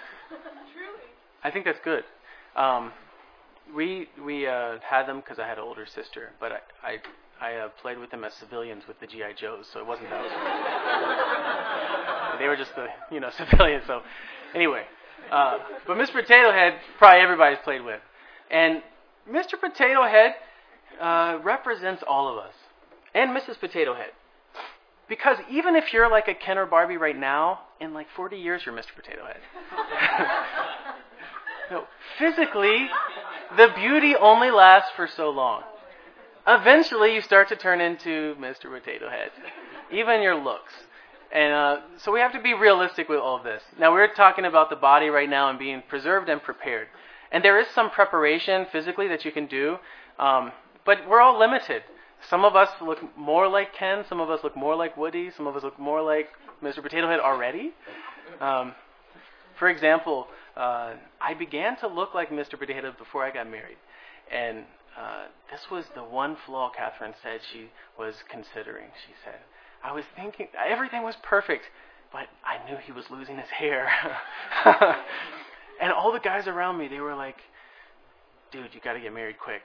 I think that's good. Um, we we uh, had them because I had an older sister, but I I, I uh, played with them as civilians with the G I Joes, so it wasn't that. They were just the you know civilians. So anyway, Uh, but Mister Potato Head, probably everybody's played with. And Mister Potato Head uh, represents all of us. And Missus Potato Head. Because even if you're like a Ken or Barbie right now, in like forty years you're Mister Potato Head. No, physically, the beauty only lasts for so long. Eventually you start to turn into Mister Potato Head. Even your looks. And uh, so we have to be realistic with all of this. Now we're talking about the body right now and being preserved and prepared. And there is some preparation physically that you can do, um, but we're all limited. Some of us look more like Ken, some of us look more like Woody, some of us look more like Mister Potato Head already. Um, for example, uh, I began to look like Mister Potato Head before I got married. And uh, this was the one flaw Catherine said she was considering. She said, I was thinking, everything was perfect, but I knew he was losing his hair. And all the guys around me, they were like, dude, you got to get married quick.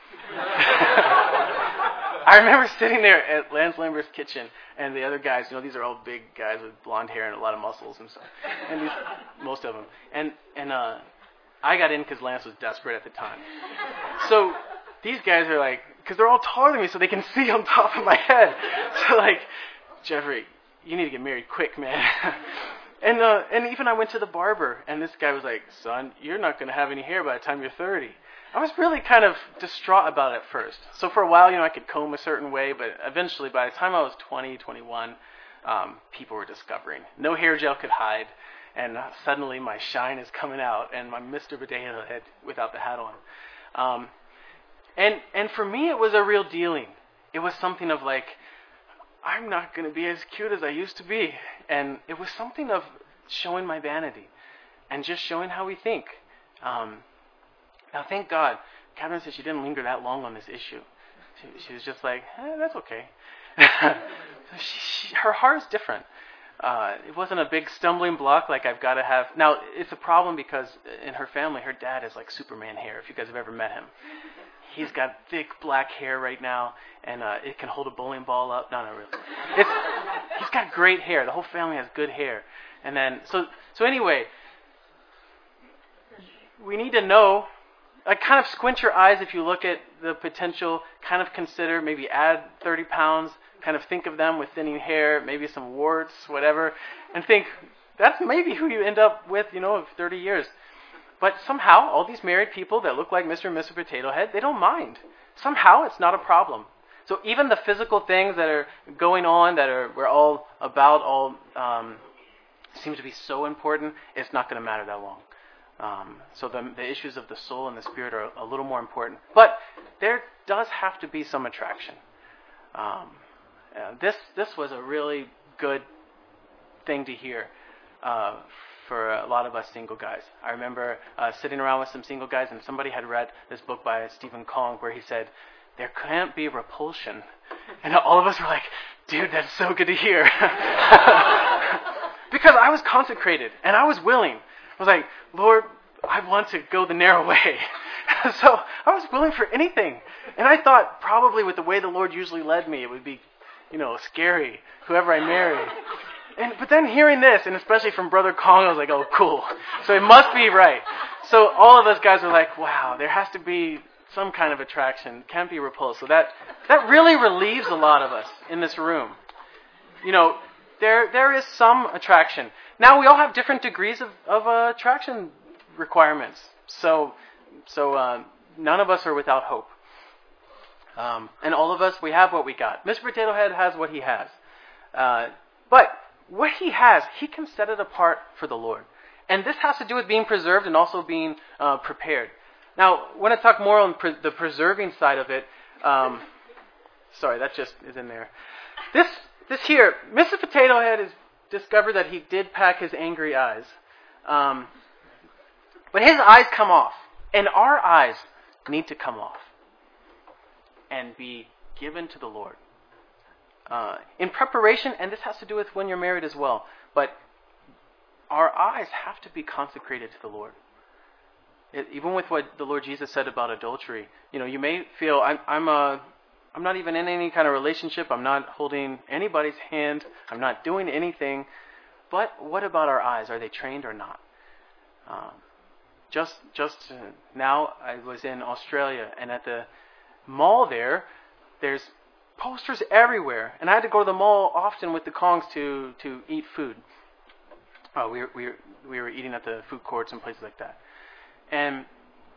I remember sitting there at Lance Lambert's kitchen, and the other guys, you know, these are all big guys with blonde hair and a lot of muscles and stuff, and these, most of them. And and uh, I got in because Lance was desperate at the time. So these guys are like, because they're all taller than me, so they can see on top of my head. So like, Jeffrey, you need to get married quick, man. And uh, and even I went to the barber, and this guy was like, son, you're not going to have any hair by the time you're thirty. I was really kind of distraught about it at first. So for a while, you know, I could comb a certain way, but eventually, by the time I was twenty, twenty-one, um, people were discovering. No hair gel could hide, and uh, suddenly my shine is coming out, and my Mister Potato Head without the hat on. Um, and and for me, it was a real dealing. It was something of like, I'm not going to be as cute as I used to be. And it was something of showing my vanity and just showing how we think. Um, now, thank God, Catherine said she didn't linger that long on this issue. She, she was just like, eh, that's okay. she, she, her heart is different. Uh, it wasn't a big stumbling block like I've got to have. Now, it's a problem because in her family, her dad is like Superman hair, if you guys have ever met him. He's got thick black hair right now, and uh, it can hold a bowling ball up. No, not really. It's, he's got great hair. The whole family has good hair. And then, so so anyway, we need to know, like kind of squint your eyes if you look at the potential, kind of consider, maybe add thirty pounds, kind of think of them with thinning hair, maybe some warts, whatever, and think, that's maybe who you end up with, you know, in thirty years. But somehow, all these married people that look like Mister and Missus Potato Head, they don't mind. Somehow, it's not a problem. So even the physical things that are going on, that are we're all about, all um, seem to be so important, it's not going to matter that long. Um, so the, the issues of the soul and the spirit are a little more important. But there does have to be some attraction. Um, uh, this this was a really good thing to hear uh, for a lot of us single guys. I remember uh, sitting around with some single guys, and somebody had read this book by Stephen Kong where he said, there can't be repulsion. And all of us were like, dude, that's so good to hear. Because I was consecrated, and I was willing. I was like, Lord, I want to go the narrow way. So I was willing for anything. And I thought probably with the way the Lord usually led me, it would be, you know, scary, whoever I married. And, but then hearing this, and especially from Brother Kong, I was like, oh, cool. So it must be right. So all of us guys were like, wow, there has to be some kind of attraction. Can't be repulsed. So that that really relieves a lot of us in this room. You know, there there is some attraction. Now, we all have different degrees of, of uh, attraction requirements. So, so uh, none of us are without hope. Um, and all of us, we have what we got. Mister Potato Head has what he has. Uh, but what he has, he can set it apart for the Lord. And this has to do with being preserved and also being uh, prepared. Now, when I talk more on pre- the preserving side of it, um, sorry, that just is in there. This this here, Mister Potato Head has discovered that he did pack his angry eyes. Um, but his eyes come off. And our eyes need to come off and be given to the Lord. Uh, in preparation, and this has to do with when you're married as well, but our eyes have to be consecrated to the Lord. It, even with what the Lord Jesus said about adultery, you know, you may feel, I'm, I'm, a, I'm not even in any kind of relationship, I'm not holding anybody's hand, I'm not doing anything, but what about our eyes? Are they trained or not? Um, just just uh, now, I was in Australia, and at the mall there, there's posters everywhere, and I had to go to the mall often with the Kongs to to eat food. Uh, we were, we were, we were eating at the food courts and places like that, and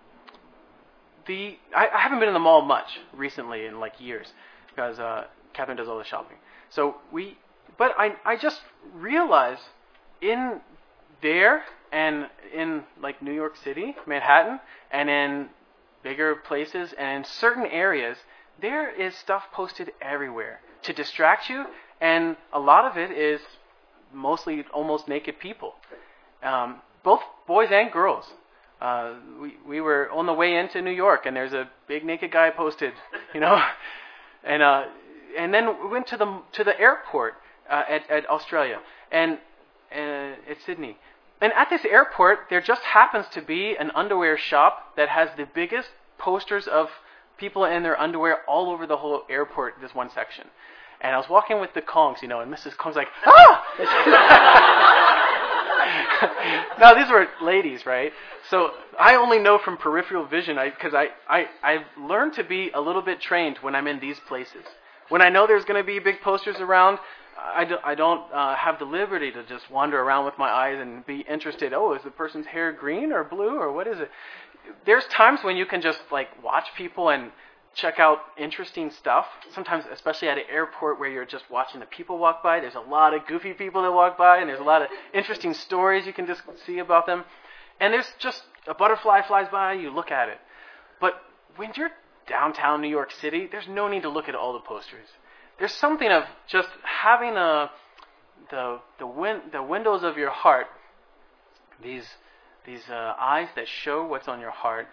the I, I haven't been in the mall much recently in like years because uh, Catherine does all the shopping. So we, but I I just realized in there and in like New York City, Manhattan, and in bigger places and in certain areas, there is stuff posted everywhere to distract you, and a lot of it is mostly almost naked people, um, both boys and girls. Uh, we we were on the way into New York, and there's a big naked guy posted, you know, and uh, and then we went to the to the airport uh, at at Australia and uh, at Sydney, and at this airport there just happens to be an underwear shop that has the biggest posters of people in their underwear all over the whole airport. This one section, and I was walking with the Kongs, you know, and Missus Kong's like, ah. Now, these were ladies, right? So I only know from peripheral vision because I, I, I, I've learned to be a little bit trained when I'm in these places. When I know there's going to be big posters around, I, do, I don't uh, have the liberty to just wander around with my eyes and be interested. Oh, is the person's hair green or blue or what is it? There's times when you can just like watch people and check out interesting stuff. Sometimes, especially at an airport where you're just watching the people walk by, there's a lot of goofy people that walk by, and there's a lot of interesting stories you can just see about them. And there's just a butterfly flies by, you look at it. But when you're downtown New York City, there's no need to look at all the posters. There's something of just having a the the win, the windows of your heart, these these uh, eyes that show what's on your heart,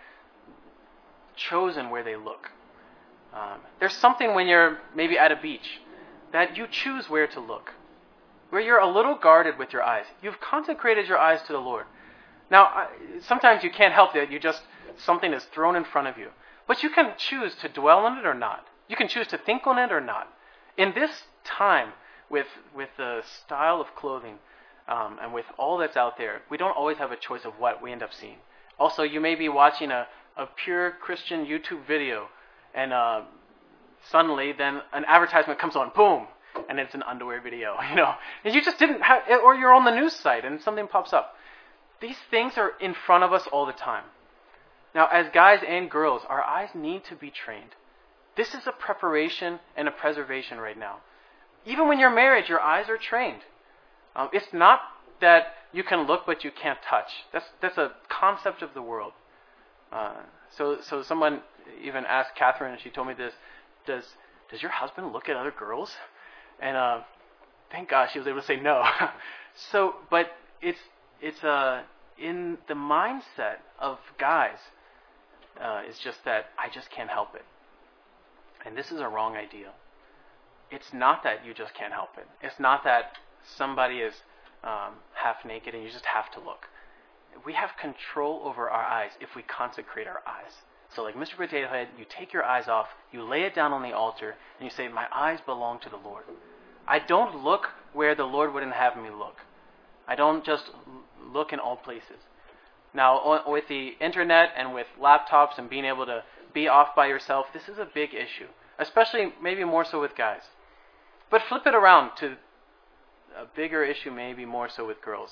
chosen where they look. Um, there's something when you're maybe at a beach that you choose where to look, where you're a little guarded with your eyes. You've consecrated your eyes to the Lord. Now, I, sometimes you can't help it. You just, something is thrown in front of you. But you can choose to dwell on it or not. You can choose to think on it or not. In this time, with with the style of clothing um, and with all that's out there, we don't always have a choice of what we end up seeing. Also, you may be watching a, a pure Christian YouTube video, and uh, suddenly then an advertisement comes on, boom, and it's an underwear video, you know. And you just didn't have, or you're on the news site and something pops up. These things are in front of us all the time. Now, as guys and girls, our eyes need to be trained. This is a preparation and a preservation right now. Even when you're married, your eyes are trained. Um, it's not that you can look but you can't touch. That's that's a concept of the world. Uh, so so someone even asked Catherine, and she told me this, does does your husband look at other girls? And uh, thank God she was able to say no. So, but it's it's uh, in the mindset of guys, uh, it's just that I just can't help it. And this is a wrong idea. It's not that you just can't help it. It's not that somebody is um, half naked and you just have to look. We have control over our eyes if we consecrate our eyes. So like Mister Potato Head, you take your eyes off, you lay it down on the altar, and you say, my eyes belong to the Lord. I don't look where the Lord wouldn't have me look. I don't just look in all places. Now, with the internet and with laptops and being able to be off by yourself, this is a big issue, especially maybe more so with guys. But flip it around to a bigger issue, maybe more so with girls.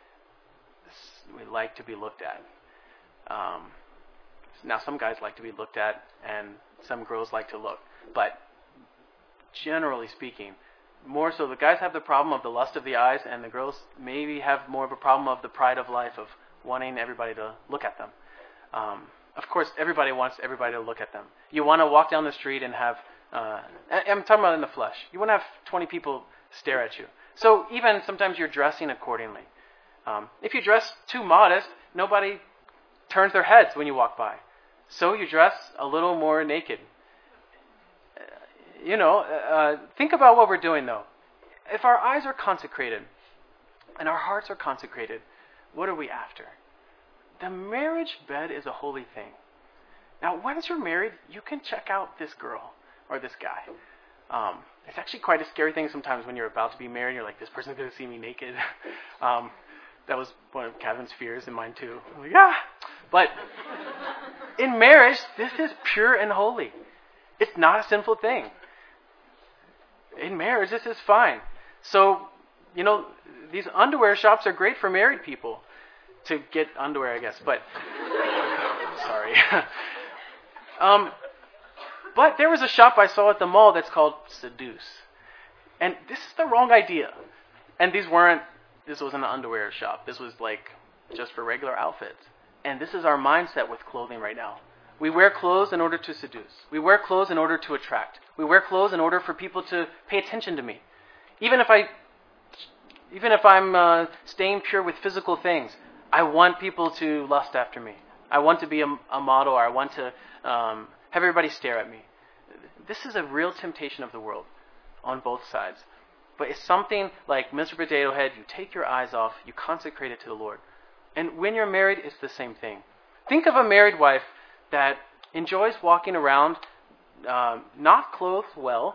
We like to be looked at. Um, now, some guys like to be looked at, and some girls like to look. But generally speaking, more so the guys have the problem of the lust of the eyes, and the girls maybe have more of a problem of the pride of life of wanting everybody to look at them. Um, of course, everybody wants everybody to look at them. You want to walk down the street and have, uh, I'm talking about in the flesh, you want to have twenty people stare at you. So even sometimes you're dressing accordingly. Um, if you dress too modest, nobody turns their heads when you walk by. So you dress a little more naked. Uh, you know, uh, think about what we're doing though. If our eyes are consecrated and our hearts are consecrated, what are we after? The marriage bed is a holy thing. Now, once you're married, you can check out this girl or this guy. Um, it's actually quite a scary thing sometimes when you're about to be married. You're like, this person's going to see me naked. um, that was one of Kevin's fears and mine too. I'm like, yeah. But in marriage, this is pure and holy. It's not a sinful thing. In marriage, this is fine. So, you know, these underwear shops are great for married people to get underwear, I guess. But, sorry. um, but there was a shop I saw at the mall that's called Seduce. And this is the wrong idea. And these weren't, this wasn't an underwear shop. This was like just for regular outfits. And this is our mindset with clothing right now. We wear clothes in order to seduce. We wear clothes in order to attract. We wear clothes in order for people to pay attention to me. Even if I, even if I'm uh, staying pure with physical things, I want people to lust after me. I want to be a, a model, or I want to um, have everybody stare at me. This is a real temptation of the world on both sides. But it's something like Mister Potato Head, you take your eyes off, you consecrate it to the Lord. And when you're married, it's the same thing. Think of a married wife that enjoys walking around uh, not clothed well,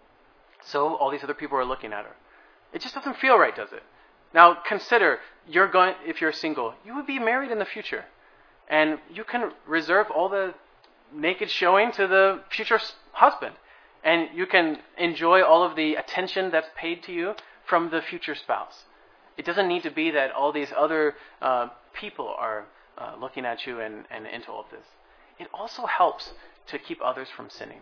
so all these other people are looking at her. It just doesn't feel right, does it? Now consider, you're going, if you're single, you would be married in the future. And you can reserve all the naked showing to the future husband. And you can enjoy all of the attention that's paid to you from the future spouse. It doesn't need to be that all these other uh, people are uh, looking at you and, and into all of this. It also helps to keep others from sinning.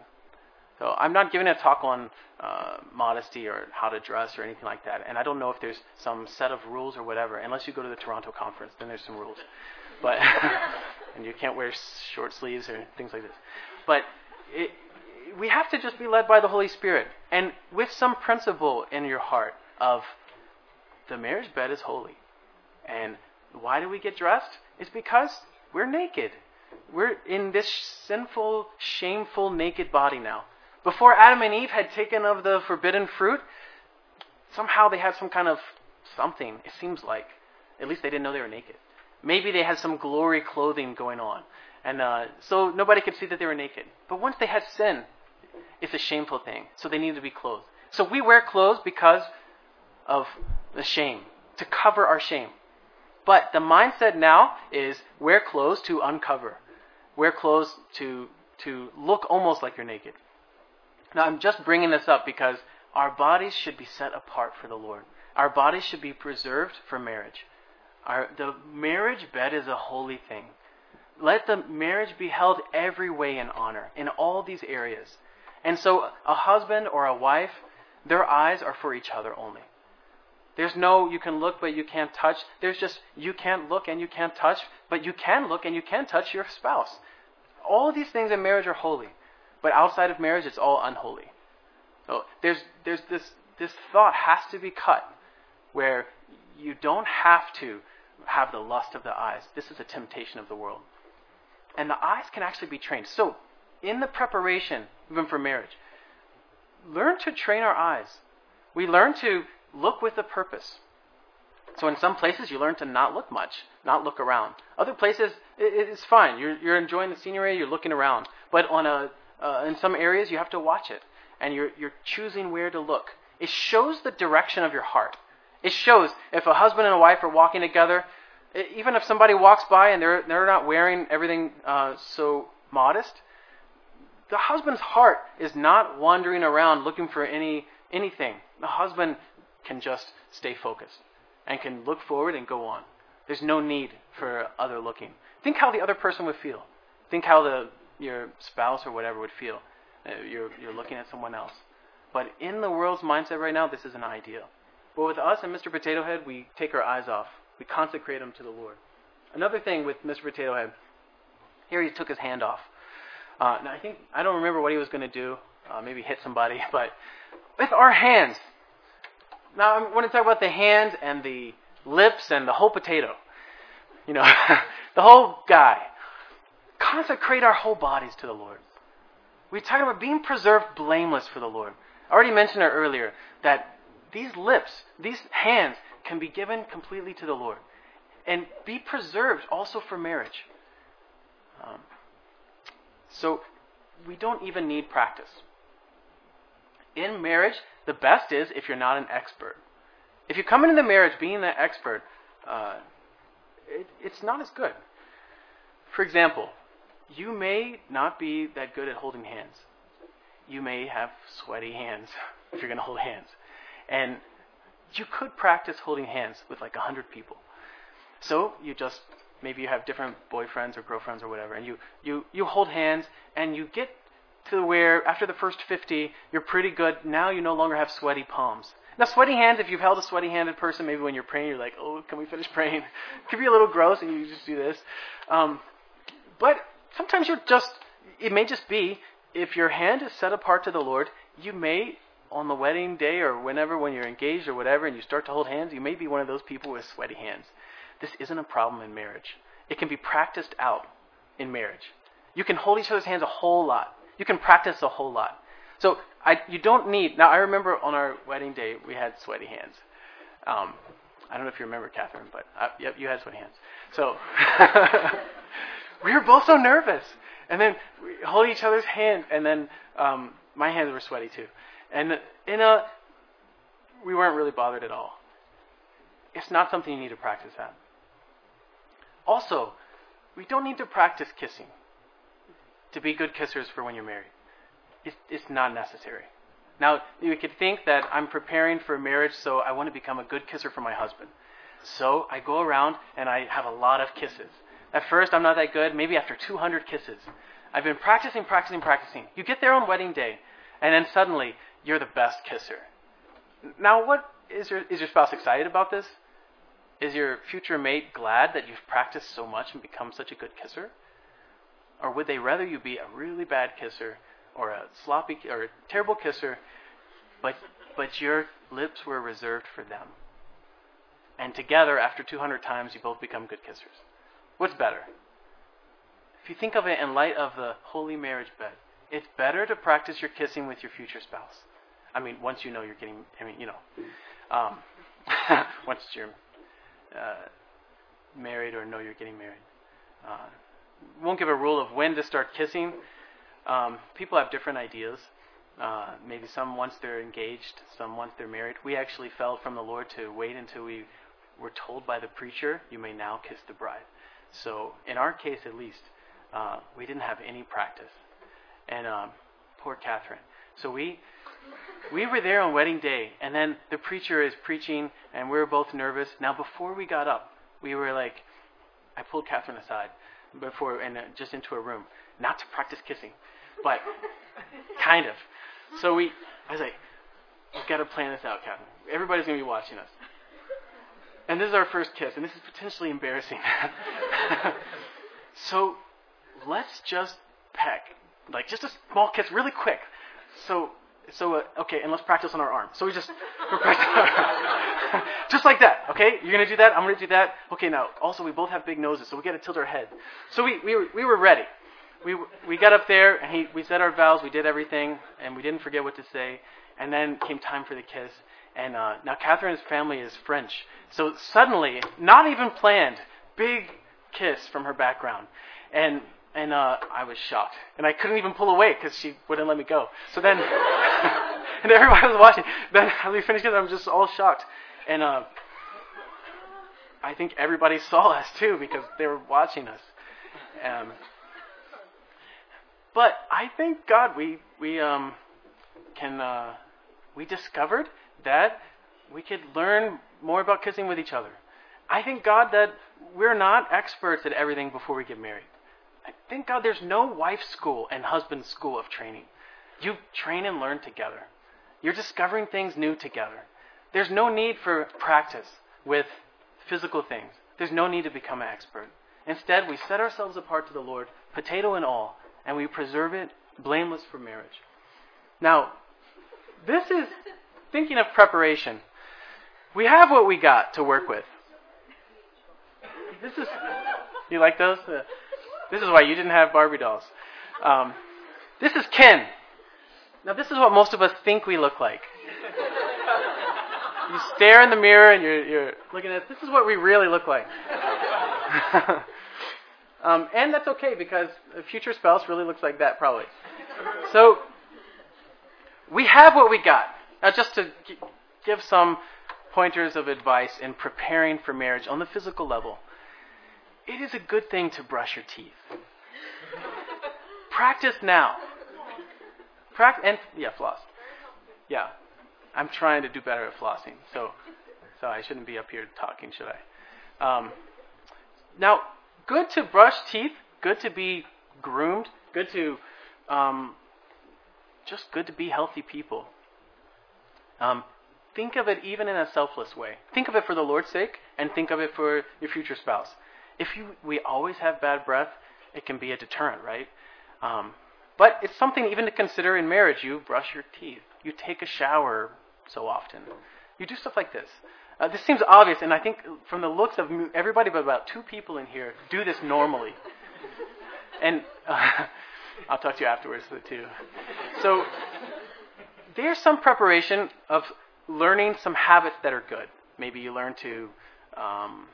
So I'm not giving a talk on uh, modesty or how to dress or anything like that. And I don't know if there's some set of rules or whatever. Unless you go to the Toronto conference, then there's some rules. But and you can't wear short sleeves or things like this. But it, we have to just be led by the Holy Spirit. And with some principle in your heart of the marriage bed is holy. And why do we get dressed? It's because we're naked. We're in this sinful, shameful, naked body now. Before Adam and Eve had taken of the forbidden fruit, somehow they had some kind of something, it seems like. At least they didn't know they were naked. Maybe they had some glory clothing going on. And uh, so nobody could see that they were naked. But once they had sin, it's a shameful thing. So they needed to be clothed. So we wear clothes because of the shame, to cover our shame. But the mindset now is wear clothes to uncover. Wear clothes to to look almost like you're naked. Now I'm just bringing this up because our bodies should be set apart for the Lord. Our bodies should be preserved for marriage. Our, the marriage bed is a holy thing. Let the marriage be held every way in honor in all these areas. And so a husband or a wife, their eyes are for each other only. There's no you can look but you can't touch. There's just you can't look and you can't touch, but you can look and you can touch your spouse. All of these things in marriage are holy. But outside of marriage, it's all unholy. So there's there's this this thought has to be cut where you don't have to have the lust of the eyes. This is a temptation of the world. And the eyes can actually be trained. So in the preparation, even for marriage, learn to train our eyes. We learn to look with a purpose. So in some places, you learn to not look much, not look around. Other places, it, it's fine. You're, you're enjoying the scenery, you're looking around. But on a uh, in some areas, you have to watch it. And you're you're choosing where to look. It shows the direction of your heart. It shows if a husband and a wife are walking together, even if somebody walks by and they're they're not wearing everything uh, so modest, the husband's heart is not wandering around looking for any anything. The husband can just stay focused and can look forward and go on. There's no need for other looking. Think how the other person would feel. Think how the your spouse or whatever would feel. Uh, you're you're looking at someone else. But in the world's mindset right now, this isn't ideal. But with us and Mister Potato Head, we take our eyes off. We consecrate them to the Lord. Another thing with Mister Potato Head, here he took his hand off. Uh, now I think I don't remember what he was going to do. Uh, maybe hit somebody. But with our hands. Now I want to talk about the hands and the lips and the whole potato. You know, the whole guy. Consecrate our whole bodies to the Lord. We're talking about being preserved blameless for the Lord. I already mentioned it earlier that these lips, these hands can be given completely to the Lord and be preserved also for marriage. Um, so we don't even need practice. In marriage, the best is if you're not an expert. If you come into the marriage being an expert, uh, it, it's not as good. For example, you may not be that good at holding hands. You may have sweaty hands if you're going to hold hands. And you could practice holding hands with like a hundred people. So you just, maybe you have different boyfriends or girlfriends or whatever, and you, you, you hold hands, and you get to where after the first fifty, you're pretty good. Now you no longer have sweaty palms. Now, sweaty hands, if you've held a sweaty-handed person, maybe when you're praying, you're like, oh, can we finish praying? It could be a little gross, and you just do this. Um, but sometimes you're just, it may just be, if your hand is set apart to the Lord, you may, on the wedding day or whenever, when you're engaged or whatever, and you start to hold hands, you may be one of those people with sweaty hands. This isn't a problem in marriage. It can be practiced out in marriage. You can hold each other's hands a whole lot. You can practice a whole lot. So I, you don't need... Now, I remember on our wedding day, we had sweaty hands. Um, I don't know if you remember, Catherine, but uh, yep, you had sweaty hands. So we were both so nervous. And then we hold each other's hand, and then um, my hands were sweaty too. And in a, we weren't really bothered at all. It's not something you need to practice at. Also, we don't need to practice kissing to be good kissers for when you're married. It's, it's not necessary. Now, you could think that I'm preparing for marriage, so I want to become a good kisser for my husband. So I go around and I have a lot of kisses. At first, I'm not that good. Maybe after two hundred kisses. I've been practicing, practicing, practicing. You get there on wedding day, and then suddenly, you're the best kisser. Now, what is your, is your spouse excited about this? Is your future mate glad that you've practiced so much and become such a good kisser? Or would they rather you be a really bad kisser or a sloppy or a terrible kisser, but but your lips were reserved for them? And together, after two hundred times, you both become good kissers. What's better? If you think of it in light of the holy marriage bed, it's better to practice your kissing with your future spouse. I mean, once you know you're getting, I mean, you know, um, once you're uh, married or know you're getting married. Uh, won't give a rule of when to start kissing. Um, people have different ideas. Uh, maybe some once they're engaged, some once they're married. We actually felt from the Lord to wait until we were told by the preacher, you may now kiss the bride. So in our case at least, uh, we didn't have any practice. And um, poor Catherine. So we we were there on wedding day, and then the preacher is preaching, and we were both nervous. Now before we got up, we were like, I pulled Catherine aside before and uh, just into a room, not to practice kissing, but kind of. So we, I was like, we've got to plan this out, Catherine. Everybody's going to be watching us. And this is our first kiss, and this is potentially embarrassing. So let's just peck, like just a small kiss, really quick. So, so uh, okay, and let's practice on our arm. So we just, we're practicing on our arm. Just like that, okay? You're going to do that, I'm going to do that. Okay, now, also we both have big noses, so we got to tilt our head. So we, we, were, we were ready. We we got up there, and he, we said our vows, we did everything, and we didn't forget what to say. And then came time for the kiss. And uh, now Catherine's family is French. So suddenly, not even planned, big kiss from her background. And and uh, I was shocked. And I couldn't even pull away because she wouldn't let me go. So then, and everybody was watching. Then as we finished it, I'm just all shocked. And uh, I think everybody saw us too because they were watching us. Um, but I thank God we we um can uh, we discovered that we could learn more about kissing with each other. I thank God that we're not experts at everything before we get married. I thank God there's no wife school and husband school of training. You train and learn together. You're discovering things new together. There's no need for practice with physical things. There's no need to become an expert. Instead, we set ourselves apart to the Lord, potato and all, and we preserve it blameless for marriage. Now, this is thinking of preparation. We have what we got to work with. This is, you like those? Uh, this is why you didn't have Barbie dolls. Um, this is Ken. Now, this is what most of us think we look like. You stare in the mirror and you're, you're looking at, this is what we really look like. um, and that's okay because a future spouse really looks like that probably. So, we have what we got. Now, just to g- give some pointers of advice in preparing for marriage on the physical level. it is a good thing to brush your teeth. Practice now. Pract- and yeah, floss. Yeah, I'm trying to do better at flossing, so so I shouldn't be up here talking, should I? Um, now, good to brush teeth, good to be groomed, good to um, just good to be healthy people. Um, think of it even in a selfless way. Think of it for the Lord's sake, and think of it for your future spouse. If you we always have bad breath, it can be a deterrent, right? Um, but it's something even to consider in marriage. You brush your teeth. You take a shower so often. You do stuff like this. Uh, this seems obvious, and I think from the looks of everybody but about two people in here do this normally. And uh, I'll talk to you afterwards, too. So there's some preparation of learning some habits that are good. Maybe you learn to, um,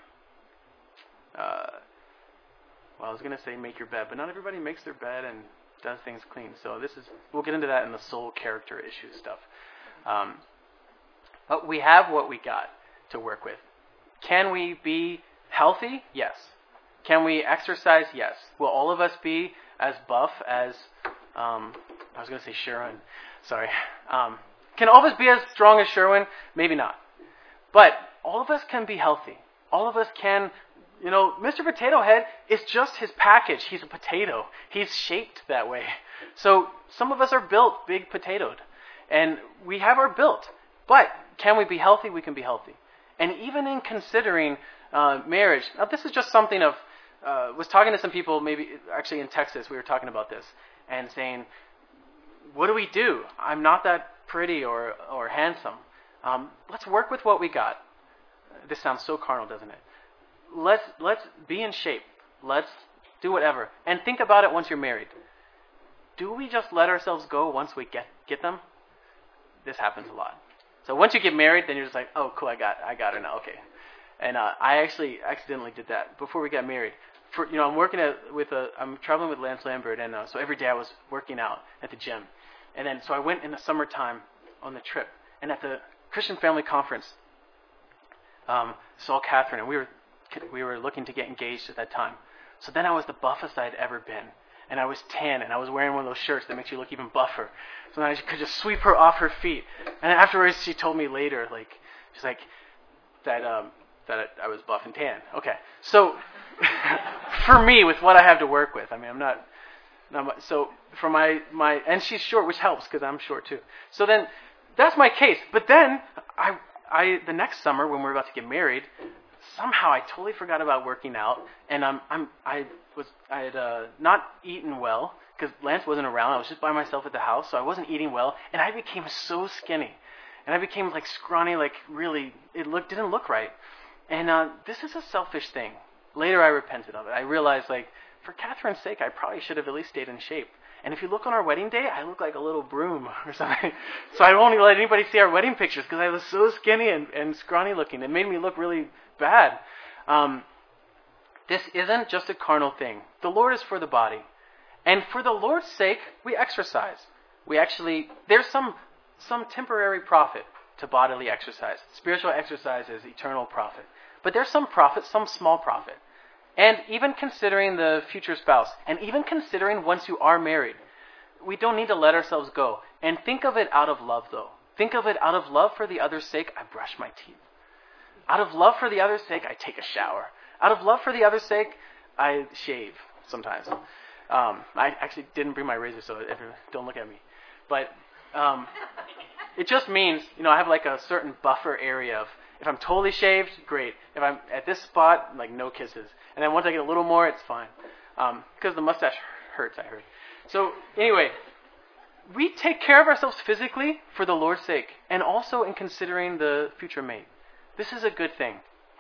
uh, well, I was going to say make your bed, but not everybody makes their bed and does things clean. So this is, we'll get into that in the soul character issue stuff. Um, but we have what we got to work with. Can we be healthy? Yes. Can we exercise? Yes. Will all of us be as buff as, um, I was going to say Sherwin. Sorry. Um, can all of us be as strong as Sherwin? Maybe not. But all of us can be healthy. All of us can, you know, Mister Potato Head is just his package. He's a potato. He's shaped that way. So some of us are built big potatoed. And we have our built. But can we be healthy? We can be healthy. And even in considering uh, marriage, now this is just something of, uh, was talking to some people, maybe actually in Texas, we were talking about this, and saying, what do we do? I'm not that pretty or, or handsome. Um, let's work with what we got. This sounds so carnal, doesn't it? Let's, let's be in shape. Let's do whatever. And think about it once you're married. Do we just let ourselves go once we get, get them? This happens a lot. So once you get married, then you're just like, oh, cool, I got, I got her now, okay. And uh, I actually accidentally did that before we got married. For you know, I'm working at, with a, I'm traveling with Lance Lambert, and uh, so every day I was working out at the gym. And then so I went in the summertime on the trip, and at the Christian Family Conference, um, saw Catherine, and we were we were looking to get engaged at that time. So then I was the buffest I'd ever been. And I was tan, and I was wearing one of those shirts that makes you look even buffer. So then I could just sweep her off her feet. And afterwards, she told me later, like, she's like, that um, that I was buff and tan. Okay. So, for me, with what I have to work with, I mean, I'm not, not so for my, my, and she's short, which helps, because I'm short too. So then, that's my case. But then, I, I, the next summer, when we were about to get married, somehow I totally forgot about working out, and I'm, I'm, I was, I had uh, not eaten well because Lance wasn't around. I was just by myself at the house, so I wasn't eating well, and I became so skinny, and I became like scrawny, like really, it looked didn't look right. And uh, this is a selfish thing. Later, I repented of it. I realized, like, for Catherine's sake, I probably should have at least stayed in shape. And if you look on our wedding day, I look like a little broom or something. So I won't even let anybody see our wedding pictures because I was so skinny and, and scrawny looking. It made me look really bad. Um, this isn't just a carnal thing. The Lord is for the body. And for the Lord's sake, we exercise. We actually, there's some some temporary profit to bodily exercise. Spiritual exercise is eternal profit. But there's some profit, some small profit. And even considering the future spouse, and even considering once you are married, we don't need to let ourselves go. And think of it out of love, though. Think of it out of love for the other's sake, I brush my teeth. Out of love for the other's sake, I take a shower. Out of love for the other's sake, I shave sometimes. Um, I actually didn't bring my razor, so everyone, don't look at me. But um, it just means, you know, I have like a certain buffer area of, if I'm totally shaved, great. If I'm at this spot, like no kisses. And then once I get a little more, it's fine. Um, because the mustache hurts, I heard. So anyway, we take care of ourselves physically for the Lord's sake, and also in considering the future mate. This is a good thing.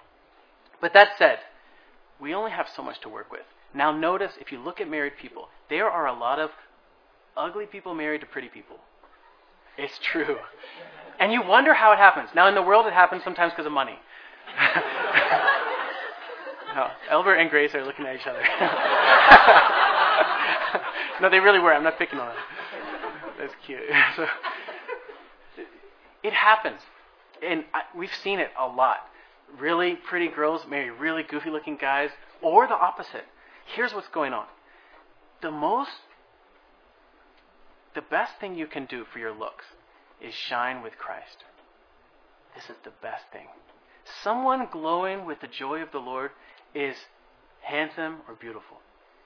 But that said, we only have so much to work with. Now notice, if you look at married people, there are a lot of ugly people married to pretty people. It's true. And you wonder how it happens. Now in the world it happens sometimes because of money. No, Albert and Grace are looking at each other. No, they really were. I'm not picking on them. That's cute. So, it happens. And I, we've seen it a lot. Really pretty girls marry really goofy-looking guys, Or the opposite. Here's what's going on. The most, the best thing you can do for your looks is shine with Christ. This is the best thing. Someone glowing with the joy of the Lord is handsome or beautiful.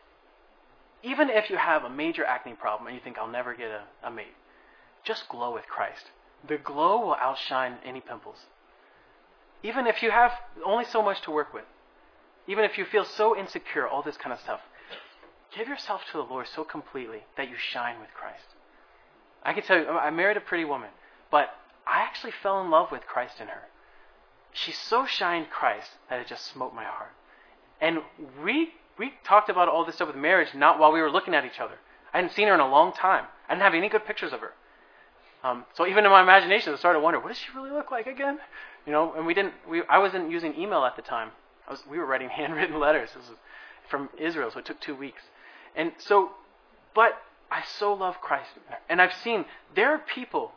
Even if you have a major acne problem and you think, I'll never get a, a mate, just glow with Christ. The glow will outshine any pimples. Even if you have only so much to work with, even if you feel so insecure, all this kind of stuff, give yourself to the Lord so completely that you shine with Christ. I can tell you, I married a pretty woman, but I actually fell in love with Christ in her. She so shined Christ that it just smote my heart. And we we talked about all this stuff with marriage not while we were looking at each other. I hadn't seen her in a long time. I didn't have any good pictures of her. Um, so even in my imagination, I started to wonder, what does she really look like again? You know, and we didn't. We I wasn't using email at the time. I was. We were writing handwritten letters. This was from Israel, so it took two weeks. And so, but I so love Christ, and I've seen there are people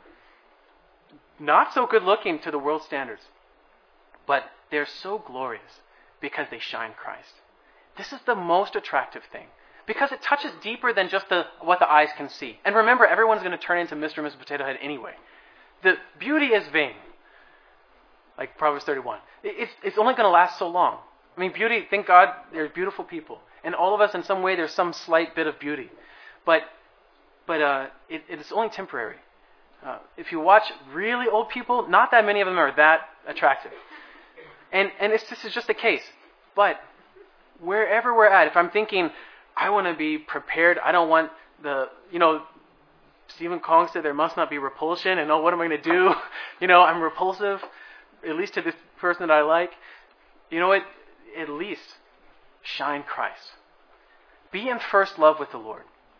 not so good looking to the world standards, but they're so glorious because they shine Christ. This is the most attractive thing. Because it touches deeper than just the what the eyes can see. And remember, everyone's going to turn into Mister and Missus Potato Head anyway. The beauty is vain. Like Proverbs thirty-one. It's, it's only going to last so long. I mean, beauty, thank God, there's beautiful people. And all of us, in some way, there's some slight bit of beauty. But but uh, it, it's only temporary. Uh, if you watch really old people, not that many of them are that attractive. And, and it's, this is just the case. But wherever we're at, if I'm thinking, I want to be prepared. I don't want the, you know, Stephen Kong said there must not be repulsion. And oh, what am I going to do? You know, I'm repulsive, at least to this person that I like. You know what? At least shine Christ. Be in first love with the Lord.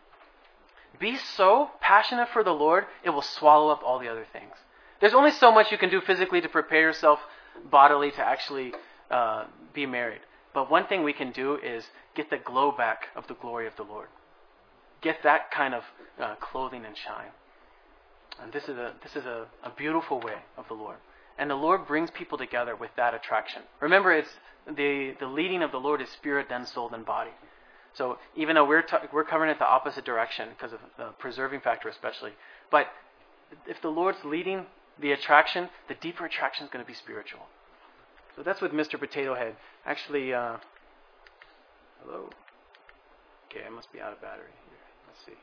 Be so passionate for the Lord, it will swallow up all the other things. There's only so much you can do physically to prepare yourself bodily to actually uh, be married. But one thing we can do is get the glow back of the glory of the Lord. Get that kind of uh, clothing and shine. And this is a this is a, a beautiful way of the Lord. And the Lord brings people together with that attraction. Remember, it's the, the leading of the Lord is spirit, then soul, then body. So even though we're t- we're covering it the opposite direction because of the preserving factor especially, but if the Lord's leading the attraction, the deeper attraction is going to be spiritual. So that's with Mister Potato Head. Actually, uh, hello? Okay, I must be out of battery here. Let's see.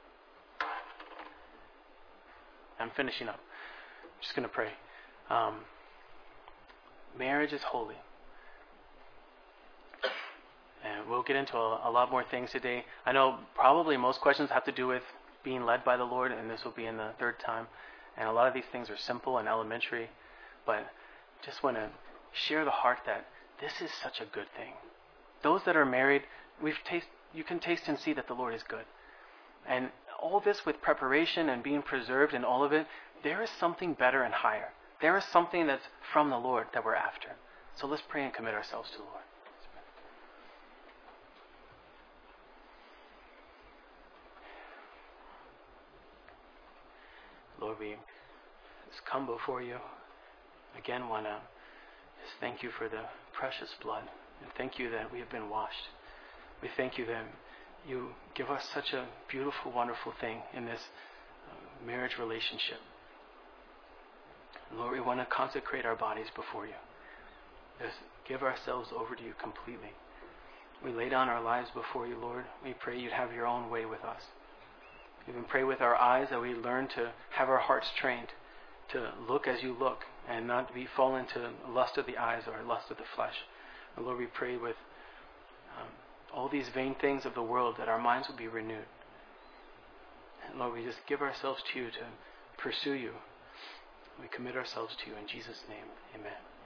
I'm finishing up. I'm just going to pray. Um, marriage is holy. And we'll get into a, a lot more things today. I know probably most questions have to do with being led by the Lord, and this will be in the third time. And a lot of these things are simple and elementary, but just want to share the heart that this is such a good thing. Those that are married, we've taste, you can taste and see that the Lord is good. And all this with preparation and being preserved and all of it, there is something better and higher. There is something that's from the Lord that we're after. So let's pray and commit ourselves to the Lord. Lord, we just come before you. Again, want to just thank you for the precious blood. And thank you that we have been washed. We thank you that you give us such a beautiful, wonderful thing in this uh, marriage relationship. Lord, we want to consecrate our bodies before you. Just give ourselves over to you completely. We lay down our lives before you, Lord. We pray you'd have your own way with us. Even pray with our eyes that we learn to have our hearts trained to look as you look and not be fall into lust of the eyes or lust of the flesh. And Lord, we pray with um, all these vain things of the world that our minds will be renewed. And Lord, we just give ourselves to you to pursue you. We commit ourselves to you in Jesus' name. Amen.